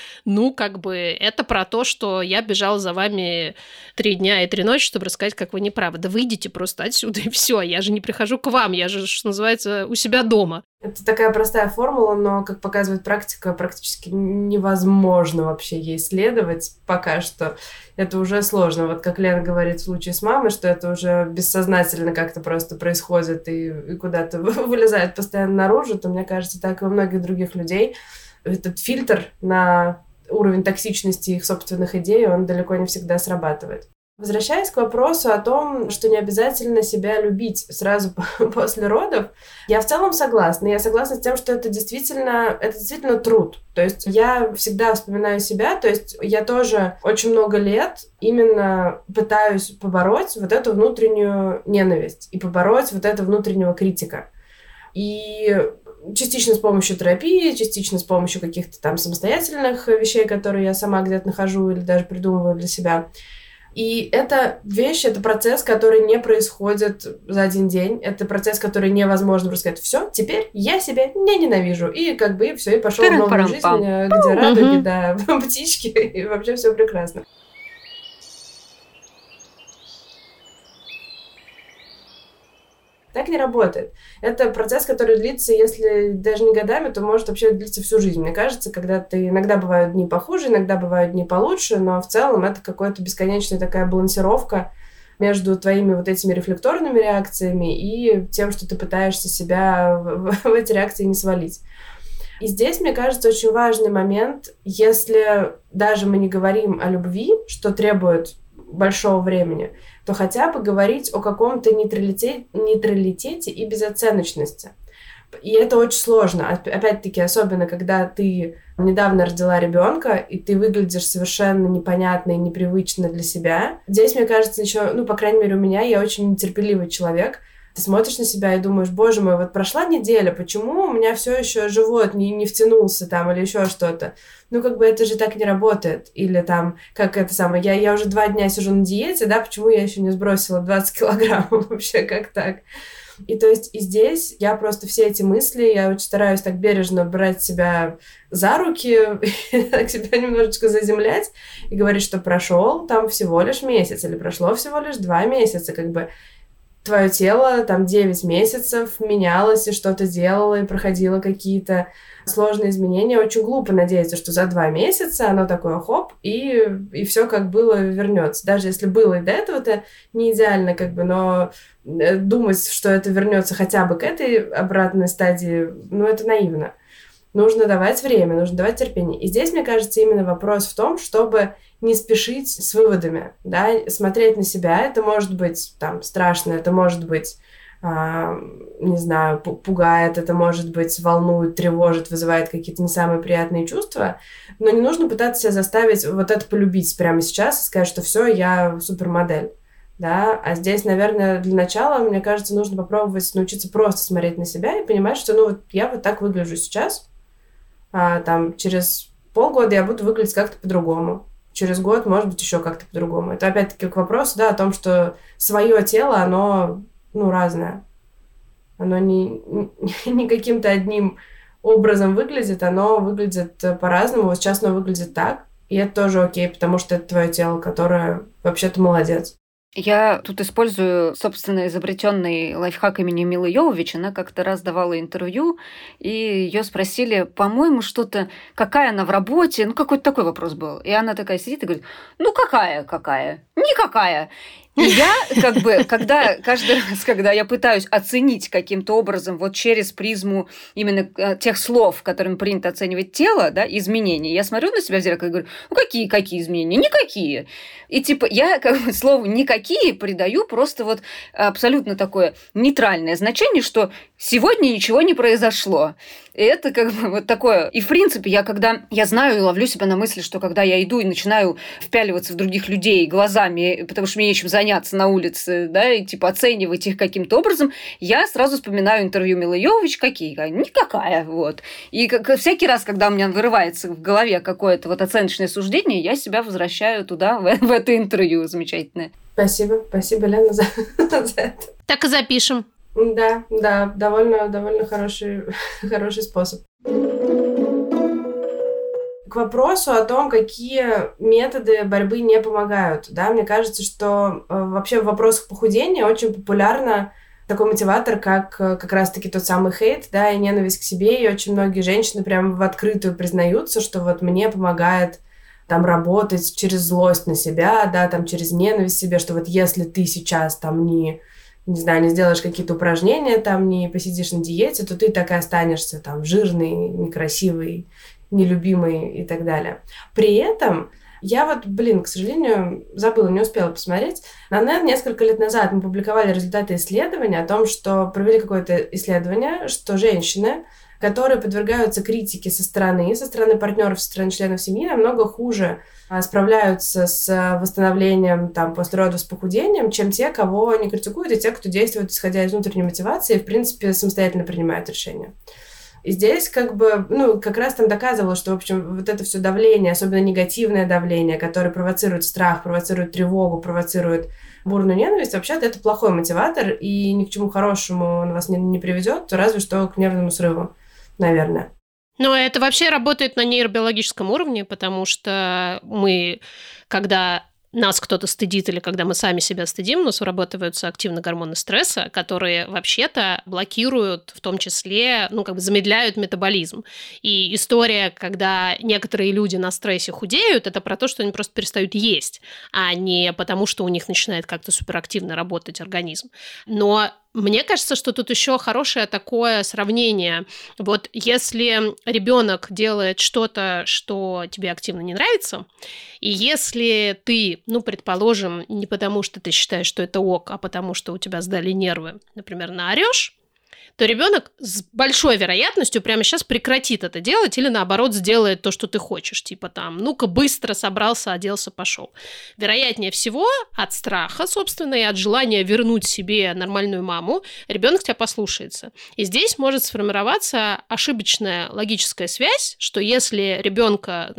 это про то, что я бежала за вами 3 дня и 3 ночи, чтобы рассказать, как вы не правы. Да выйдите просто отсюда, и все. Я же не прихожу к вам, я же, что называется, у себя дома. Это такая простая формула, но, как показывает практика, практически невозможно вообще ей следовать пока что. Это уже сложно. Вот как Лена говорит в случае с мамой, что это уже бессознательно как-то просто происходит и куда-то вылезает постоянно наружу, то, мне кажется, так и у многих других людей. Этот фильтр на уровень токсичности их собственных идей, он далеко не всегда срабатывает. Возвращаясь к вопросу о том, что не обязательно себя любить сразу после родов, я в целом согласна. Я согласна с тем, что это действительно труд. То есть я всегда вспоминаю себя, то есть я тоже очень много лет именно пытаюсь побороть вот эту внутреннюю ненависть и побороть вот этого внутреннего критика. И частично с помощью терапии, частично с помощью каких-то там самостоятельных вещей, которые я сама где-то нахожу или даже придумываю для себя. И это процесс, который не происходит за один день. Это процесс, который невозможно просто сказать: все, теперь я себя не ненавижу. И и все, и пошел в новую жизнь, где радуги, да, птички, и вообще все прекрасно. Так не работает. Это процесс, который длится, если даже не годами, то может вообще длиться всю жизнь. Мне кажется, иногда бывают дни похуже, иногда бывают дни получше, но в целом это какая-то бесконечная такая балансировка между твоими вот этими рефлекторными реакциями и тем, что ты пытаешься себя в эти реакции не свалить. И здесь, мне кажется, очень важный момент, если даже мы не говорим о любви, что требует большого времени, то хотя бы говорить о каком-то нейтралитете и безоценочности. И это очень сложно. Опять-таки, особенно, когда ты недавно родила ребенка, и ты выглядишь совершенно непонятно и непривычно для себя. Здесь, мне кажется, еще, по крайней мере, у меня, я очень нетерпеливый человек. Ты смотришь на себя и думаешь: боже мой, вот прошла неделя, почему у меня все еще живот не втянулся там или еще что-то? Это же так не работает. Или там, я уже 2 дня сижу на диете, да, почему я еще не сбросила 20 килограмм? Вообще, как так? И то есть и здесь я просто все эти мысли, я очень стараюсь так бережно брать себя за руки, так себя немножечко заземлять и говорить, что прошел там всего лишь месяц или прошло всего лишь 2 месяца, твое тело там 9 месяцев менялось и что-то делало, и проходило какие-то сложные изменения. Очень глупо надеяться, что за 2 месяца оно такое хоп, и все как было вернется. Даже если было и до этого, это не идеально, как бы, но думать, что это вернется хотя бы к этой обратной стадии, ну, это наивно. Нужно давать время, нужно давать терпение. И здесь, мне кажется, именно вопрос в том, чтобы не спешить с выводами, да, смотреть на себя. Это может быть там страшно, это может быть, не знаю, пугает, это может быть волнует, тревожит, вызывает какие-то не самые приятные чувства, но не нужно пытаться себя заставить вот это полюбить прямо сейчас и сказать, что все, я супермодель. Да, а здесь, наверное, для начала, мне кажется, нужно попробовать научиться просто смотреть на себя и понимать, что, ну, вот я вот так выгляжу сейчас, там, через полгода я буду выглядеть как-то по-другому, через год, может быть, еще как-то по-другому. Это, опять-таки, к вопросу, да, о том, что свое тело, оно, ну, разное. Оно не каким-то одним образом выглядит, оно выглядит по-разному. Вот сейчас оно выглядит так, и это тоже окей, потому что это твое тело, которое вообще-то молодец. Я тут использую, собственно, изобретенный лайфхак имени Милы Йовович. Она как-то раз давала интервью, и ее спросили, по-моему, что-то, какая она в работе, ну, какой-то такой вопрос был. И она такая сидит и говорит, ну, какая? Никакая. И я, как бы, каждый раз, когда я пытаюсь оценить каким-то образом вот через призму именно тех слов, которыми принято оценивать тело, да, изменения, я смотрю на себя в зеркало и говорю, ну, какие изменения? Никакие. И типа я как бы слову «никакие» придаю просто вот абсолютно такое нейтральное значение, что сегодня ничего не произошло. И это как бы вот такое. И в принципе, я знаю и ловлю себя на мысли, что когда я иду и начинаю впяливаться в других людей глазами, потому что мне нечем заняться на улице, да, и типа оценивать их каким-то образом, я сразу вспоминаю интервью Милы Йовович, никакая, вот. И всякий раз, когда у меня вырывается в голове какое-то вот оценочное суждение, я себя возвращаю туда, в это интервью замечательное. Спасибо, Лена, за это. Так и запишем. Да, довольно хороший способ. К вопросу о том, какие методы борьбы не помогают, да, мне кажется, что вообще в вопросах похудения очень популярно такой мотиватор, как раз-таки тот самый хейт, да, и ненависть к себе, и очень многие женщины прям в открытую признаются, что вот мне помогает там работать через злость на себя, да, там через ненависть к себе, что вот если ты сейчас там не сделаешь какие-то упражнения, там не посидишь на диете, то ты так и останешься там жирный, некрасивый, нелюбимый и так далее. При этом я вот, к сожалению, забыла, не успела посмотреть. На НЕТ несколько лет назад мы публиковали результаты исследования о том, что провели какое-то исследование, что женщины, которые подвергаются критике со стороны партнеров, со стороны членов семьи, намного хуже справляются с восстановлением там, после родов, с похудением, чем те, кого не критикуют, и те, кто действует, исходя из внутренней мотивации и, в принципе, самостоятельно принимают решения. И здесь как раз там доказывалось, что, в общем, вот это все давление, особенно негативное давление, которое провоцирует страх, провоцирует тревогу, провоцирует бурную ненависть, вообще-то это плохой мотиватор, и ни к чему хорошему он вас не приведет, разве что к нервному срыву, наверное. Но это вообще работает на нейробиологическом уровне, потому что мы, когда нас кто-то стыдит или когда мы сами себя стыдим, у нас вырабатываются активно гормоны стресса, которые вообще-то блокируют, в том числе, замедляют метаболизм. И история, когда некоторые люди на стрессе худеют, это про то, что они просто перестают есть, а не потому, что у них начинает как-то суперактивно работать организм. Но мне кажется, что тут еще хорошее такое сравнение. Вот если ребенок делает что-то, что тебе активно не нравится, и если ты, предположим, не потому, что ты считаешь, что это ок, а потому, что у тебя сдали нервы, например, наорешь, то ребенок с большой вероятностью прямо сейчас прекратит это делать или, наоборот, сделает то, что ты хочешь. Типа там, ну-ка, быстро собрался, оделся, пошел. Вероятнее всего, от страха, собственно, и от желания вернуть себе нормальную маму, ребенок тебя послушается. И здесь может сформироваться ошибочная логическая связь, что если ребенка,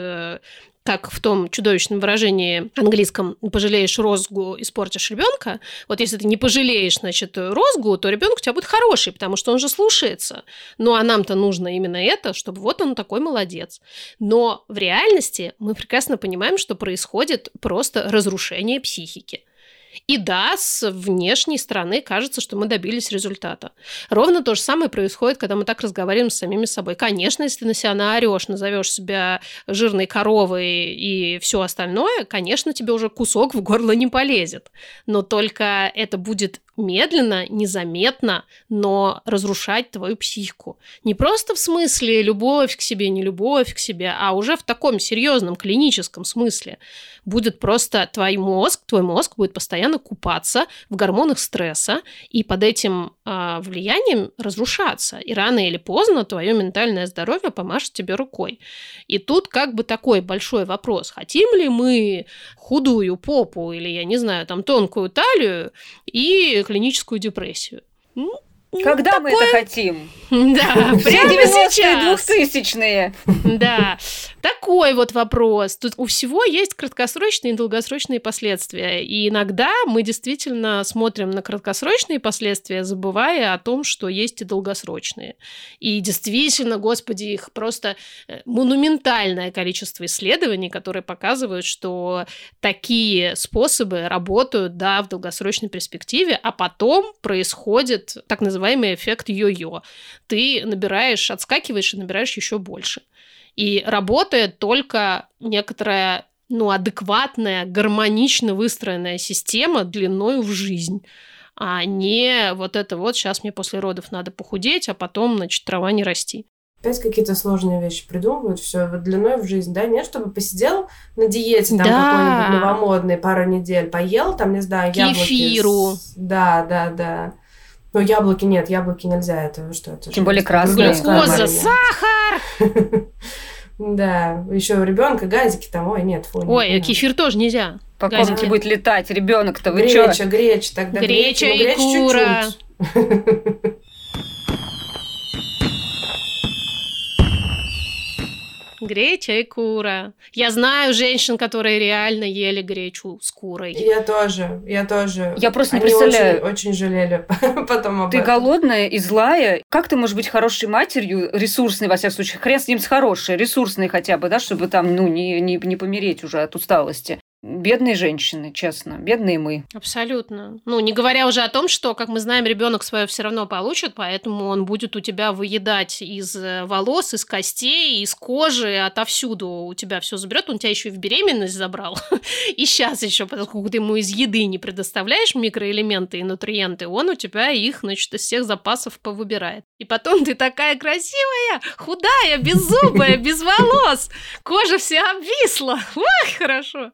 как в том чудовищном выражении английском «пожалеешь розгу, испортишь ребенка», вот если ты не пожалеешь, розгу, то ребенок у тебя будет хороший, потому что он же слушается. Ну, а нам-то нужно именно это, чтобы вот он такой молодец. Но в реальности мы прекрасно понимаем, что происходит просто разрушение психики. И да, с внешней стороны кажется, что мы добились результата. Ровно то же самое происходит, когда мы так разговариваем с самими собой. Конечно, если ты на себя наорешь, назовешь себя жирной коровой и все остальное, конечно, тебе уже кусок в горло не полезет. Но только это будет медленно, незаметно, но разрушать твою психику. Не просто в смысле любовь к себе, не любовь к себе, а уже в таком серьезном клиническом смысле. Будет просто твой мозг будет постоянно купаться в гормонах стресса и под этим влиянием разрушаться. И рано или поздно твое ментальное здоровье помашет тебе рукой. И тут как бы такой большой вопрос. Хотим ли мы худую попу или, я не знаю, там тонкую талию и клиническую депрессию? Когда мы это хотим? Да, все прямо 90-е, сейчас. 2000-е. Да, такой вот вопрос. Тут у всего есть краткосрочные и долгосрочные последствия. И иногда мы действительно смотрим на краткосрочные последствия, забывая о том, что есть и долгосрочные. И действительно, господи, их просто монументальное количество исследований, которые показывают, что такие способы работают, да, в долгосрочной перспективе, а потом происходит так называемый эффект йо-йо. Ты набираешь, отскакиваешь и набираешь еще больше. И работает только некоторая, адекватная, гармонично выстроенная система длиною в жизнь, а не вот это вот сейчас мне после родов надо похудеть, а потом, трава не расти. Опять какие-то сложные вещи придумывают, все вот длиной в жизнь, да, нет, чтобы посидел на диете там какой-нибудь новомодный пару недель, поел там, не знаю, яблоки. Кефиру. Да. Но яблоки нет, яблоки нельзя, это что это? Тем более красные. Глюкоза, сахар! Да, еще у ребенка газики там, ой, нет, фу. Ой, кефир тоже нельзя. По комнате будет летать ребенок-то, вы чё? Греча, тогда греча и кура. Чуть-чуть. Греча и кура. Я знаю женщин, которые реально ели гречу с курой. Я тоже. Я просто не представляю. Они очень жалели потом об Ты этом. голодная и злая. Как ты можешь быть хорошей матерью, ресурсной, во всяком случае? Хрен с ним с хорошей, ресурсной хотя бы, да, чтобы там, не помереть уже от усталости. Бедные женщины, честно, бедные мы. Абсолютно. Не говоря уже о том, что, как мы знаем, ребенок свое все равно получит, поэтому он будет у тебя выедать из волос, из костей, из кожи, отовсюду у тебя все заберет. Он тебя еще и в беременность забрал. И сейчас еще, поскольку ты ему из еды не предоставляешь микроэлементы и нутриенты, он у тебя их, из всех запасов повыбирает. И потом ты такая красивая, худая, беззубая, без волос. Кожа вся обвисла. Ах, хорошо.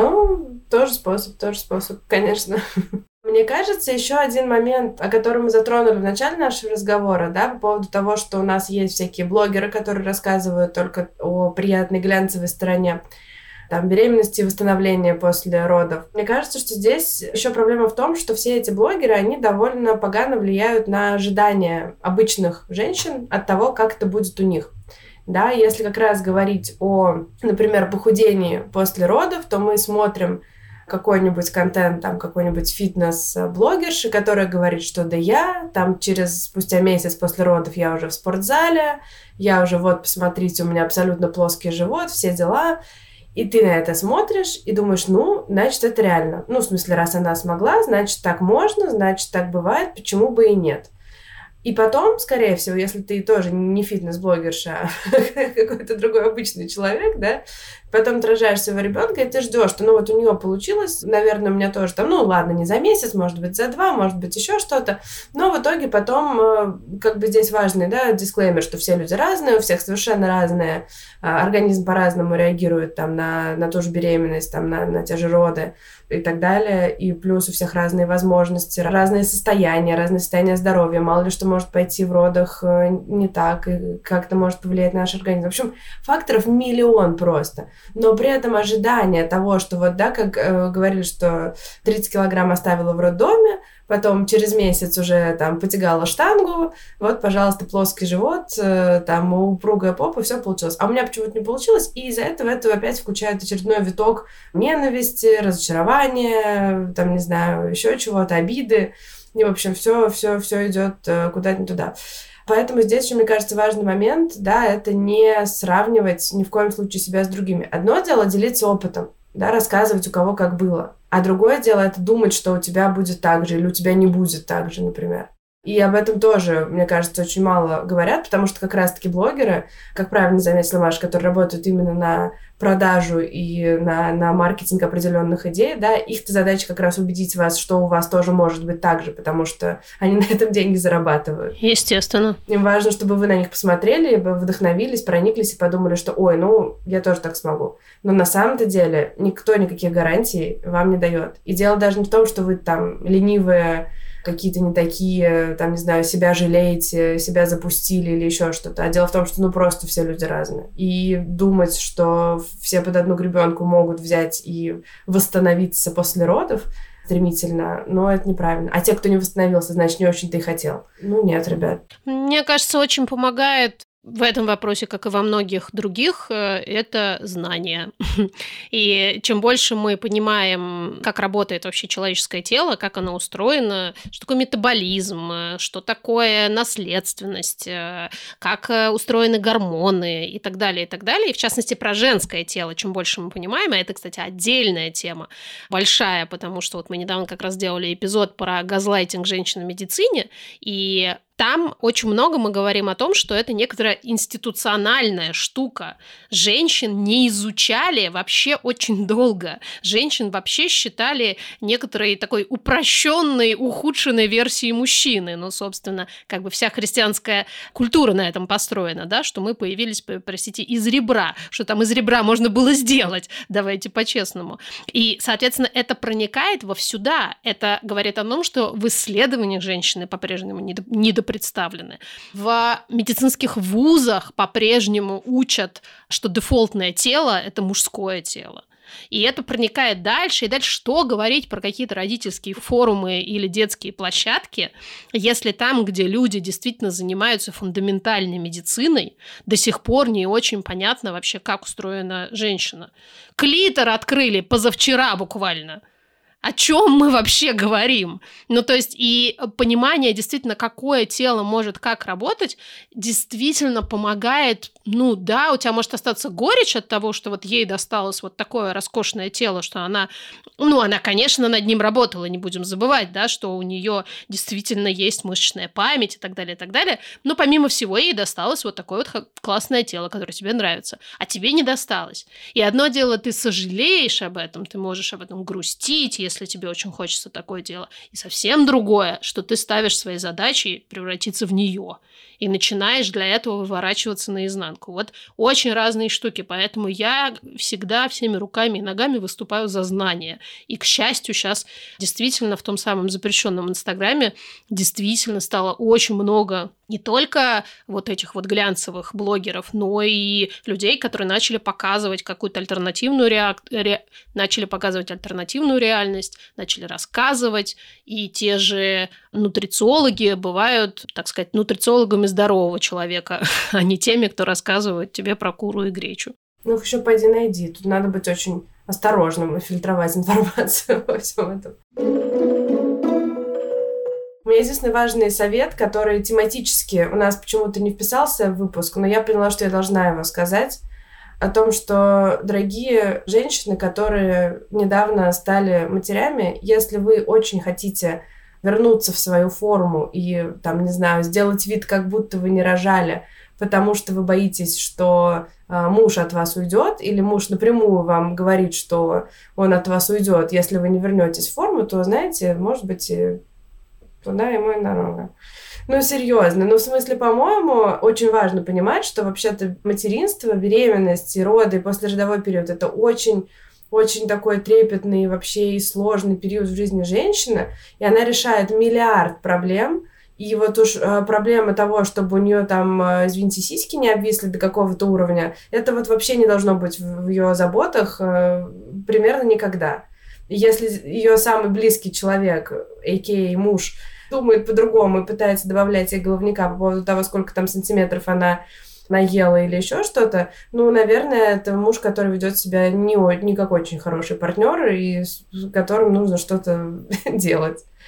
Тоже способ, конечно. Мне кажется, еще один момент, о котором мы затронули в начале нашего разговора, да, по поводу того, что у нас есть всякие блогеры, которые рассказывают только о приятной глянцевой стороне там, беременности и восстановления после родов. Мне кажется, что здесь еще проблема в том, что все эти блогеры, они довольно погано влияют на ожидания обычных женщин от того, как это будет у них. Да, если как раз говорить о, например, похудении после родов, то мы смотрим какой-нибудь контент, там, какой-нибудь фитнес-блогерши, которая говорит, что да я, там, спустя месяц после родов я уже в спортзале, я уже, вот, посмотрите, у меня абсолютно плоский живот, все дела. И ты на это смотришь и думаешь, значит, это реально. В смысле, раз она смогла, значит, так можно, значит, так бывает, почему бы и нет. И потом, скорее всего, если ты тоже не фитнес-блогерша, а какой-то другой обычный человек, да, потом ты рожаешь своего ребенка, и ты ждешь, что вот у нее получилось, наверное, у меня тоже там, ладно, не за месяц, может быть, за 2, может быть, еще что-то, но в итоге потом, здесь важный, да, дисклеймер, что все люди разные, у всех совершенно разные, организм по-разному реагирует там на ту же беременность, там, на те же роды и так далее, и плюс у всех разные возможности, разные состояния здоровья, мало ли что может пойти в родах не так, и как это может повлиять на наш организм. В общем, факторов миллион просто. Но при этом ожидание того, что вот, да, как говорили, что 30 килограмм оставила в роддоме, потом через месяц уже там потягала штангу, вот, пожалуйста, плоский живот, там упругая попа, все получилось. А у меня почему-то не получилось, и из-за этого это опять включает очередной виток ненависти, разочарования, там, не знаю, еще чего-то, обиды. И, в общем, все идет куда-то не туда. Поэтому здесь еще, мне кажется, важный момент, да, это не сравнивать ни в коем случае себя с другими. Одно дело делиться опытом. да, рассказывать, у кого как было. А другое дело — это думать, что у тебя будет так же или у тебя не будет так же, например. И об этом тоже, мне кажется, очень мало говорят, потому что как раз-таки блогеры, как правильно заметила Маша, которые работают именно на продажу и на маркетинг определенных идей, да, их-то задача как раз убедить вас, что у вас тоже может быть так же, потому что они на этом деньги зарабатывают. Естественно. Им важно, чтобы вы на них посмотрели, вдохновились, прониклись и подумали, что ой, ну, я тоже так смогу. Но на самом-то деле никто никаких гарантий вам не дает. И дело даже не в том, что вы там ленивые, какие-то не такие, там, не знаю, себя жалеете, себя запустили или еще что-то. А дело в том, что, ну, просто все люди разные. И думать, что все под одну гребенку могут взять и восстановиться после родов стремительно, но это неправильно. А те, кто не восстановился, значит, не очень-то и хотел. Ну, нет, ребят. Мне кажется, очень помогает в этом вопросе, как и во многих других, это знание. И чем больше мы понимаем, как работает вообще человеческое тело, как оно устроено, что такое метаболизм, что такое наследственность, как устроены гормоны и так далее, и в частности про женское тело, чем больше мы понимаем, а это, кстати, отдельная тема, большая, потому что вот мы недавно как раз делали эпизод про газлайтинг женщин в медицине, и там очень много мы говорим о том, что это некоторая институциональная штука. Женщин не изучали вообще очень долго. Женщин вообще считали некоторой такой упрощенной, ухудшенной версией мужчины. Ну, собственно, как бы вся христианская культура на этом построена, да, что мы появились, простите, из ребра, что там из ребра можно было сделать, давайте по-честному. И, соответственно, это проникает вовсюда. Это говорит о том, что в исследованиях женщины по-прежнему недопредставлены. В медицинских вузах по-прежнему учат, что дефолтное тело – это мужское тело. И это проникает дальше. И дальше что говорить про какие-то родительские форумы или детские площадки, если там, где люди действительно занимаются фундаментальной медициной, до сих пор не очень понятно вообще, как устроена женщина. Клитор открыли позавчера буквально. О чем мы вообще говорим? Ну, то есть, и понимание действительно, какое тело может как работать, действительно помогает. Ну, да, у тебя может остаться горечь от того, что вот ей досталось вот такое роскошное тело, что она, конечно, над ним работала, не будем забывать, да, что у нее действительно есть мышечная память и так далее, но помимо всего ей досталось вот такое вот классное тело, которое тебе нравится, а тебе не досталось. И одно дело, ты сожалеешь об этом, ты можешь об этом грустить, если тебе очень хочется такое дело, и совсем другое, что ты ставишь своей задачей превратиться в нее и начинаешь для этого выворачиваться наизнанку. Вот очень разные штуки, поэтому я всегда всеми руками и ногами выступаю за знания. И, к счастью, сейчас действительно в том самом запрещенном Инстаграме действительно стало очень много не только вот этих вот глянцевых блогеров, но и людей, которые начали показывать какую-то альтернативную начали показывать альтернативную реальность, начали рассказывать, и те же нутрициологи бывают, так сказать, нутрициологами здорового человека, а не теми, кто рассказывает тебе про куру и гречу. Ну, их еще пойди найди. Тут надо быть очень осторожным и фильтровать информацию во всем этом. У меня единственный важный совет, который тематически у нас почему-то не вписался в выпуск, но я поняла, что я должна его сказать, о том, что, дорогие женщины, которые недавно стали матерями, если вы очень хотите вернуться в свою форму и, там, не знаю, сделать вид, как будто вы не рожали, потому что вы боитесь, что муж от вас уйдет, или муж напрямую вам говорит, что он от вас уйдет, если вы не вернетесь в форму, то, знаете, может быть, и туда ему и дорога. Ну, серьезно. Ну, в смысле, по-моему, очень важно понимать, что вообще-то материнство, беременность, роды, послеродовой период — это очень такой трепетный вообще и сложный период в жизни женщины, и она решает миллиард проблем. И вот уж проблема того, чтобы у нее там, извините, сиськи не обвисли до какого-то уровня, это вот вообще не должно быть в ее заботах примерно никогда. Если ее самый близкий человек, а.к.а. муж, думает по-другому и пытается добавлять ей головника по поводу того, сколько там сантиметров она наела или еще что-то, ну, наверное, это муж, который ведет себя не как очень хороший партнер и с которым нужно что-то делать.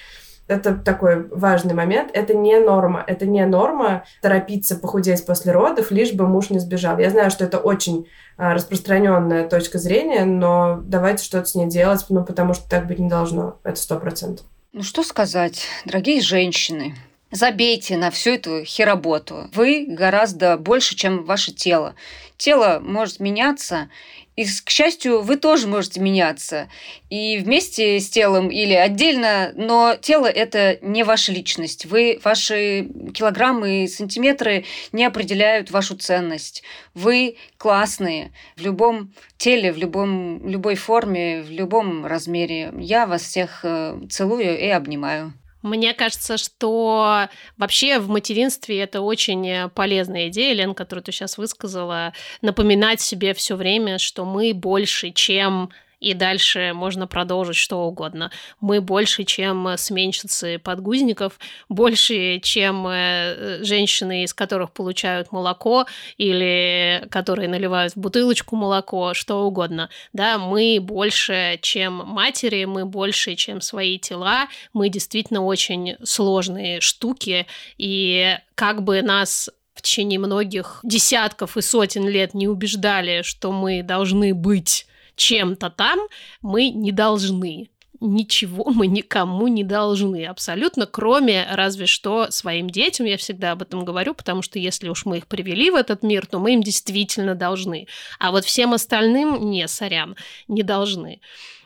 Это такой важный момент. Это не норма. Это не норма торопиться похудеть после родов, лишь бы муж не сбежал. Я знаю, что это очень распространенная точка зрения, но давайте что-то с ней делать, потому что так быть не должно. Это 100%. Ну что сказать, дорогие женщины, забейте на всю эту хеработу. Вы гораздо больше, чем ваше тело. Тело может меняться, и, к счастью, вы тоже можете меняться. И вместе с телом или отдельно, но тело – это не ваша личность. Ваши килограммы и сантиметры не определяют вашу ценность. Вы классные в любом теле, в любой форме, в любом размере. Я вас всех целую и обнимаю. Мне кажется, что вообще в материнстве это очень полезная идея, Лен, которую ты сейчас высказала, напоминать себе все время, что мы больше, чем... И дальше можно продолжить что угодно. Мы больше, чем сменщицы подгузников, больше, чем женщины, из которых получают молоко или которые наливают в бутылочку молоко, что угодно. Да, мы больше, чем матери, мы больше, чем свои тела. Мы действительно очень сложные штуки. И как бы нас в течение многих десятков и сотен лет не убеждали, что мы должны быть чем-то там, мы не должны. Ничего мы никому не должны, абсолютно, кроме разве что своим детям. Я всегда об этом говорю, потому что если уж мы их привели в этот мир, то мы им действительно должны. А вот всем остальным, сорян, не должны.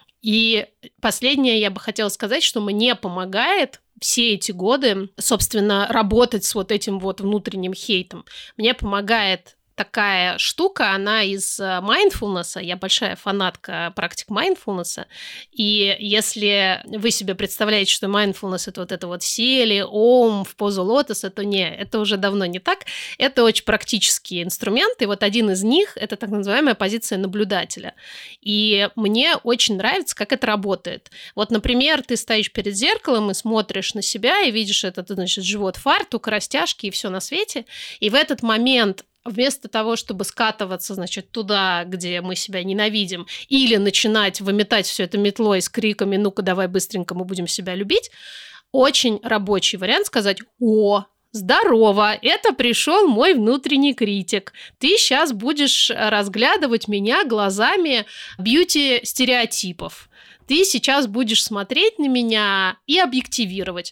И последнее я бы хотела сказать, что мне помогает все эти годы, собственно, работать с вот этим вот внутренним хейтом. Мне помогает такая штука, она из mindfulness. Я большая фанатка практик mindfulness. И если вы себе представляете, что mindfulness – это вот сели, в позу лотоса, то это уже давно не так. Это очень практические инструменты. И вот один из них – это так называемая позиция наблюдателя. И мне очень нравится, как это работает. Вот, например, ты стоишь перед зеркалом и смотришь на себя, и видишь этот, значит, живот, фартук, растяжки и все на свете. И в этот момент вместо того, чтобы скатываться, значит, туда, где мы себя ненавидим, или начинать выметать все это метлой с криками «ну-ка, давай быстренько, мы будем себя любить», очень рабочий вариант сказать «здорово, это пришел мой внутренний критик. Ты сейчас будешь разглядывать меня глазами бьюти-стереотипов. Ты сейчас будешь смотреть на меня и объективировать.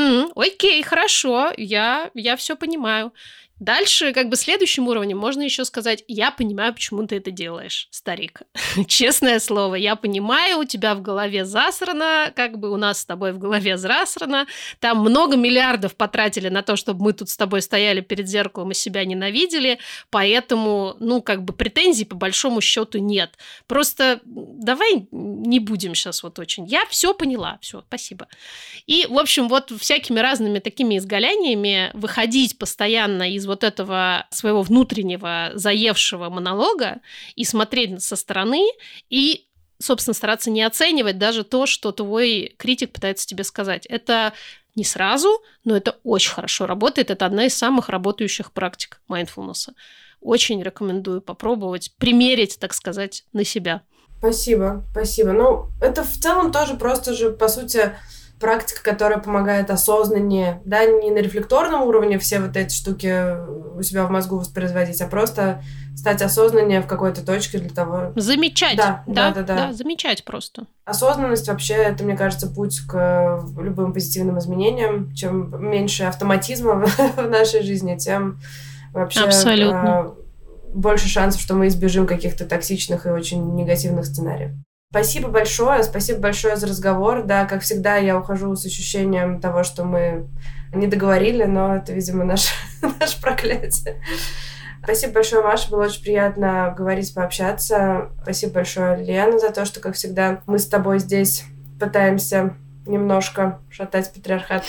Окей, хорошо, я все понимаю». Дальше, как бы следующим уровнем можно еще сказать: я понимаю, почему ты это делаешь, старик. Честное слово, я понимаю, у тебя в голове засрано, как бы у нас с тобой в голове засрано. Там много миллиардов потратили на то, чтобы мы тут с тобой стояли перед зеркалом и себя ненавидели, поэтому, претензий по большому счету нет. Просто давай не будем сейчас вот очень. Я все поняла, все, спасибо. И, в общем, вот всякими разными такими изгаляниями выходить постоянно из вот этого своего внутреннего заевшего монолога и смотреть со стороны и, собственно, стараться не оценивать даже то, что твой критик пытается тебе сказать. Это не сразу, но это очень хорошо работает. Это одна из самых работающих практик mindfulness. Очень рекомендую попробовать, примерить, так сказать, на себя. Спасибо. Ну, это в целом тоже просто же, по сути, практика, которая помогает осознаннее, да, не на рефлекторном уровне все вот эти штуки у себя в мозгу воспроизводить, а просто стать осознаннее в какой-то точке для того... Замечать. Да, замечать просто. Осознанность вообще, это, мне кажется, путь к любым позитивным изменениям. Чем меньше автоматизма в нашей жизни, тем вообще абсолютно больше шансов, что мы избежим каких-то токсичных и очень негативных сценариев. Спасибо большое за разговор. Да, как всегда, я ухожу с ощущением того, что мы не договорили, но это, видимо, наше проклятие. Спасибо большое, Маша, было очень приятно говорить, пообщаться. Спасибо большое, Лена, за то, что, как всегда, мы с тобой здесь пытаемся немножко шатать патриархат,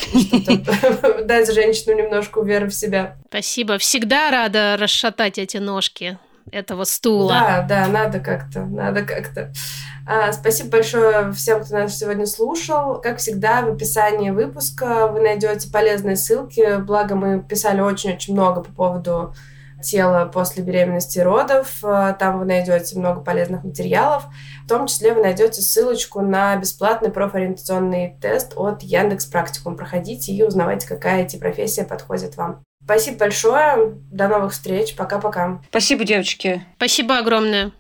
что-то дать женщину немножко веры в себя. Спасибо. Всегда рада расшатать эти ножки этого стула. Да, надо как-то. Спасибо большое всем, кто нас сегодня слушал. Как всегда, в описании выпуска вы найдете полезные ссылки. Благо, мы писали очень-очень много по поводу тело после беременности и родов. Там вы найдете много полезных материалов. В том числе вы найдете ссылочку на бесплатный профориентационный тест от Яндекс.Практикум. Проходите и узнавайте, какая IT-профессия подходит вам. Спасибо большое. До новых встреч. Пока-пока. Спасибо, девочки. Спасибо огромное.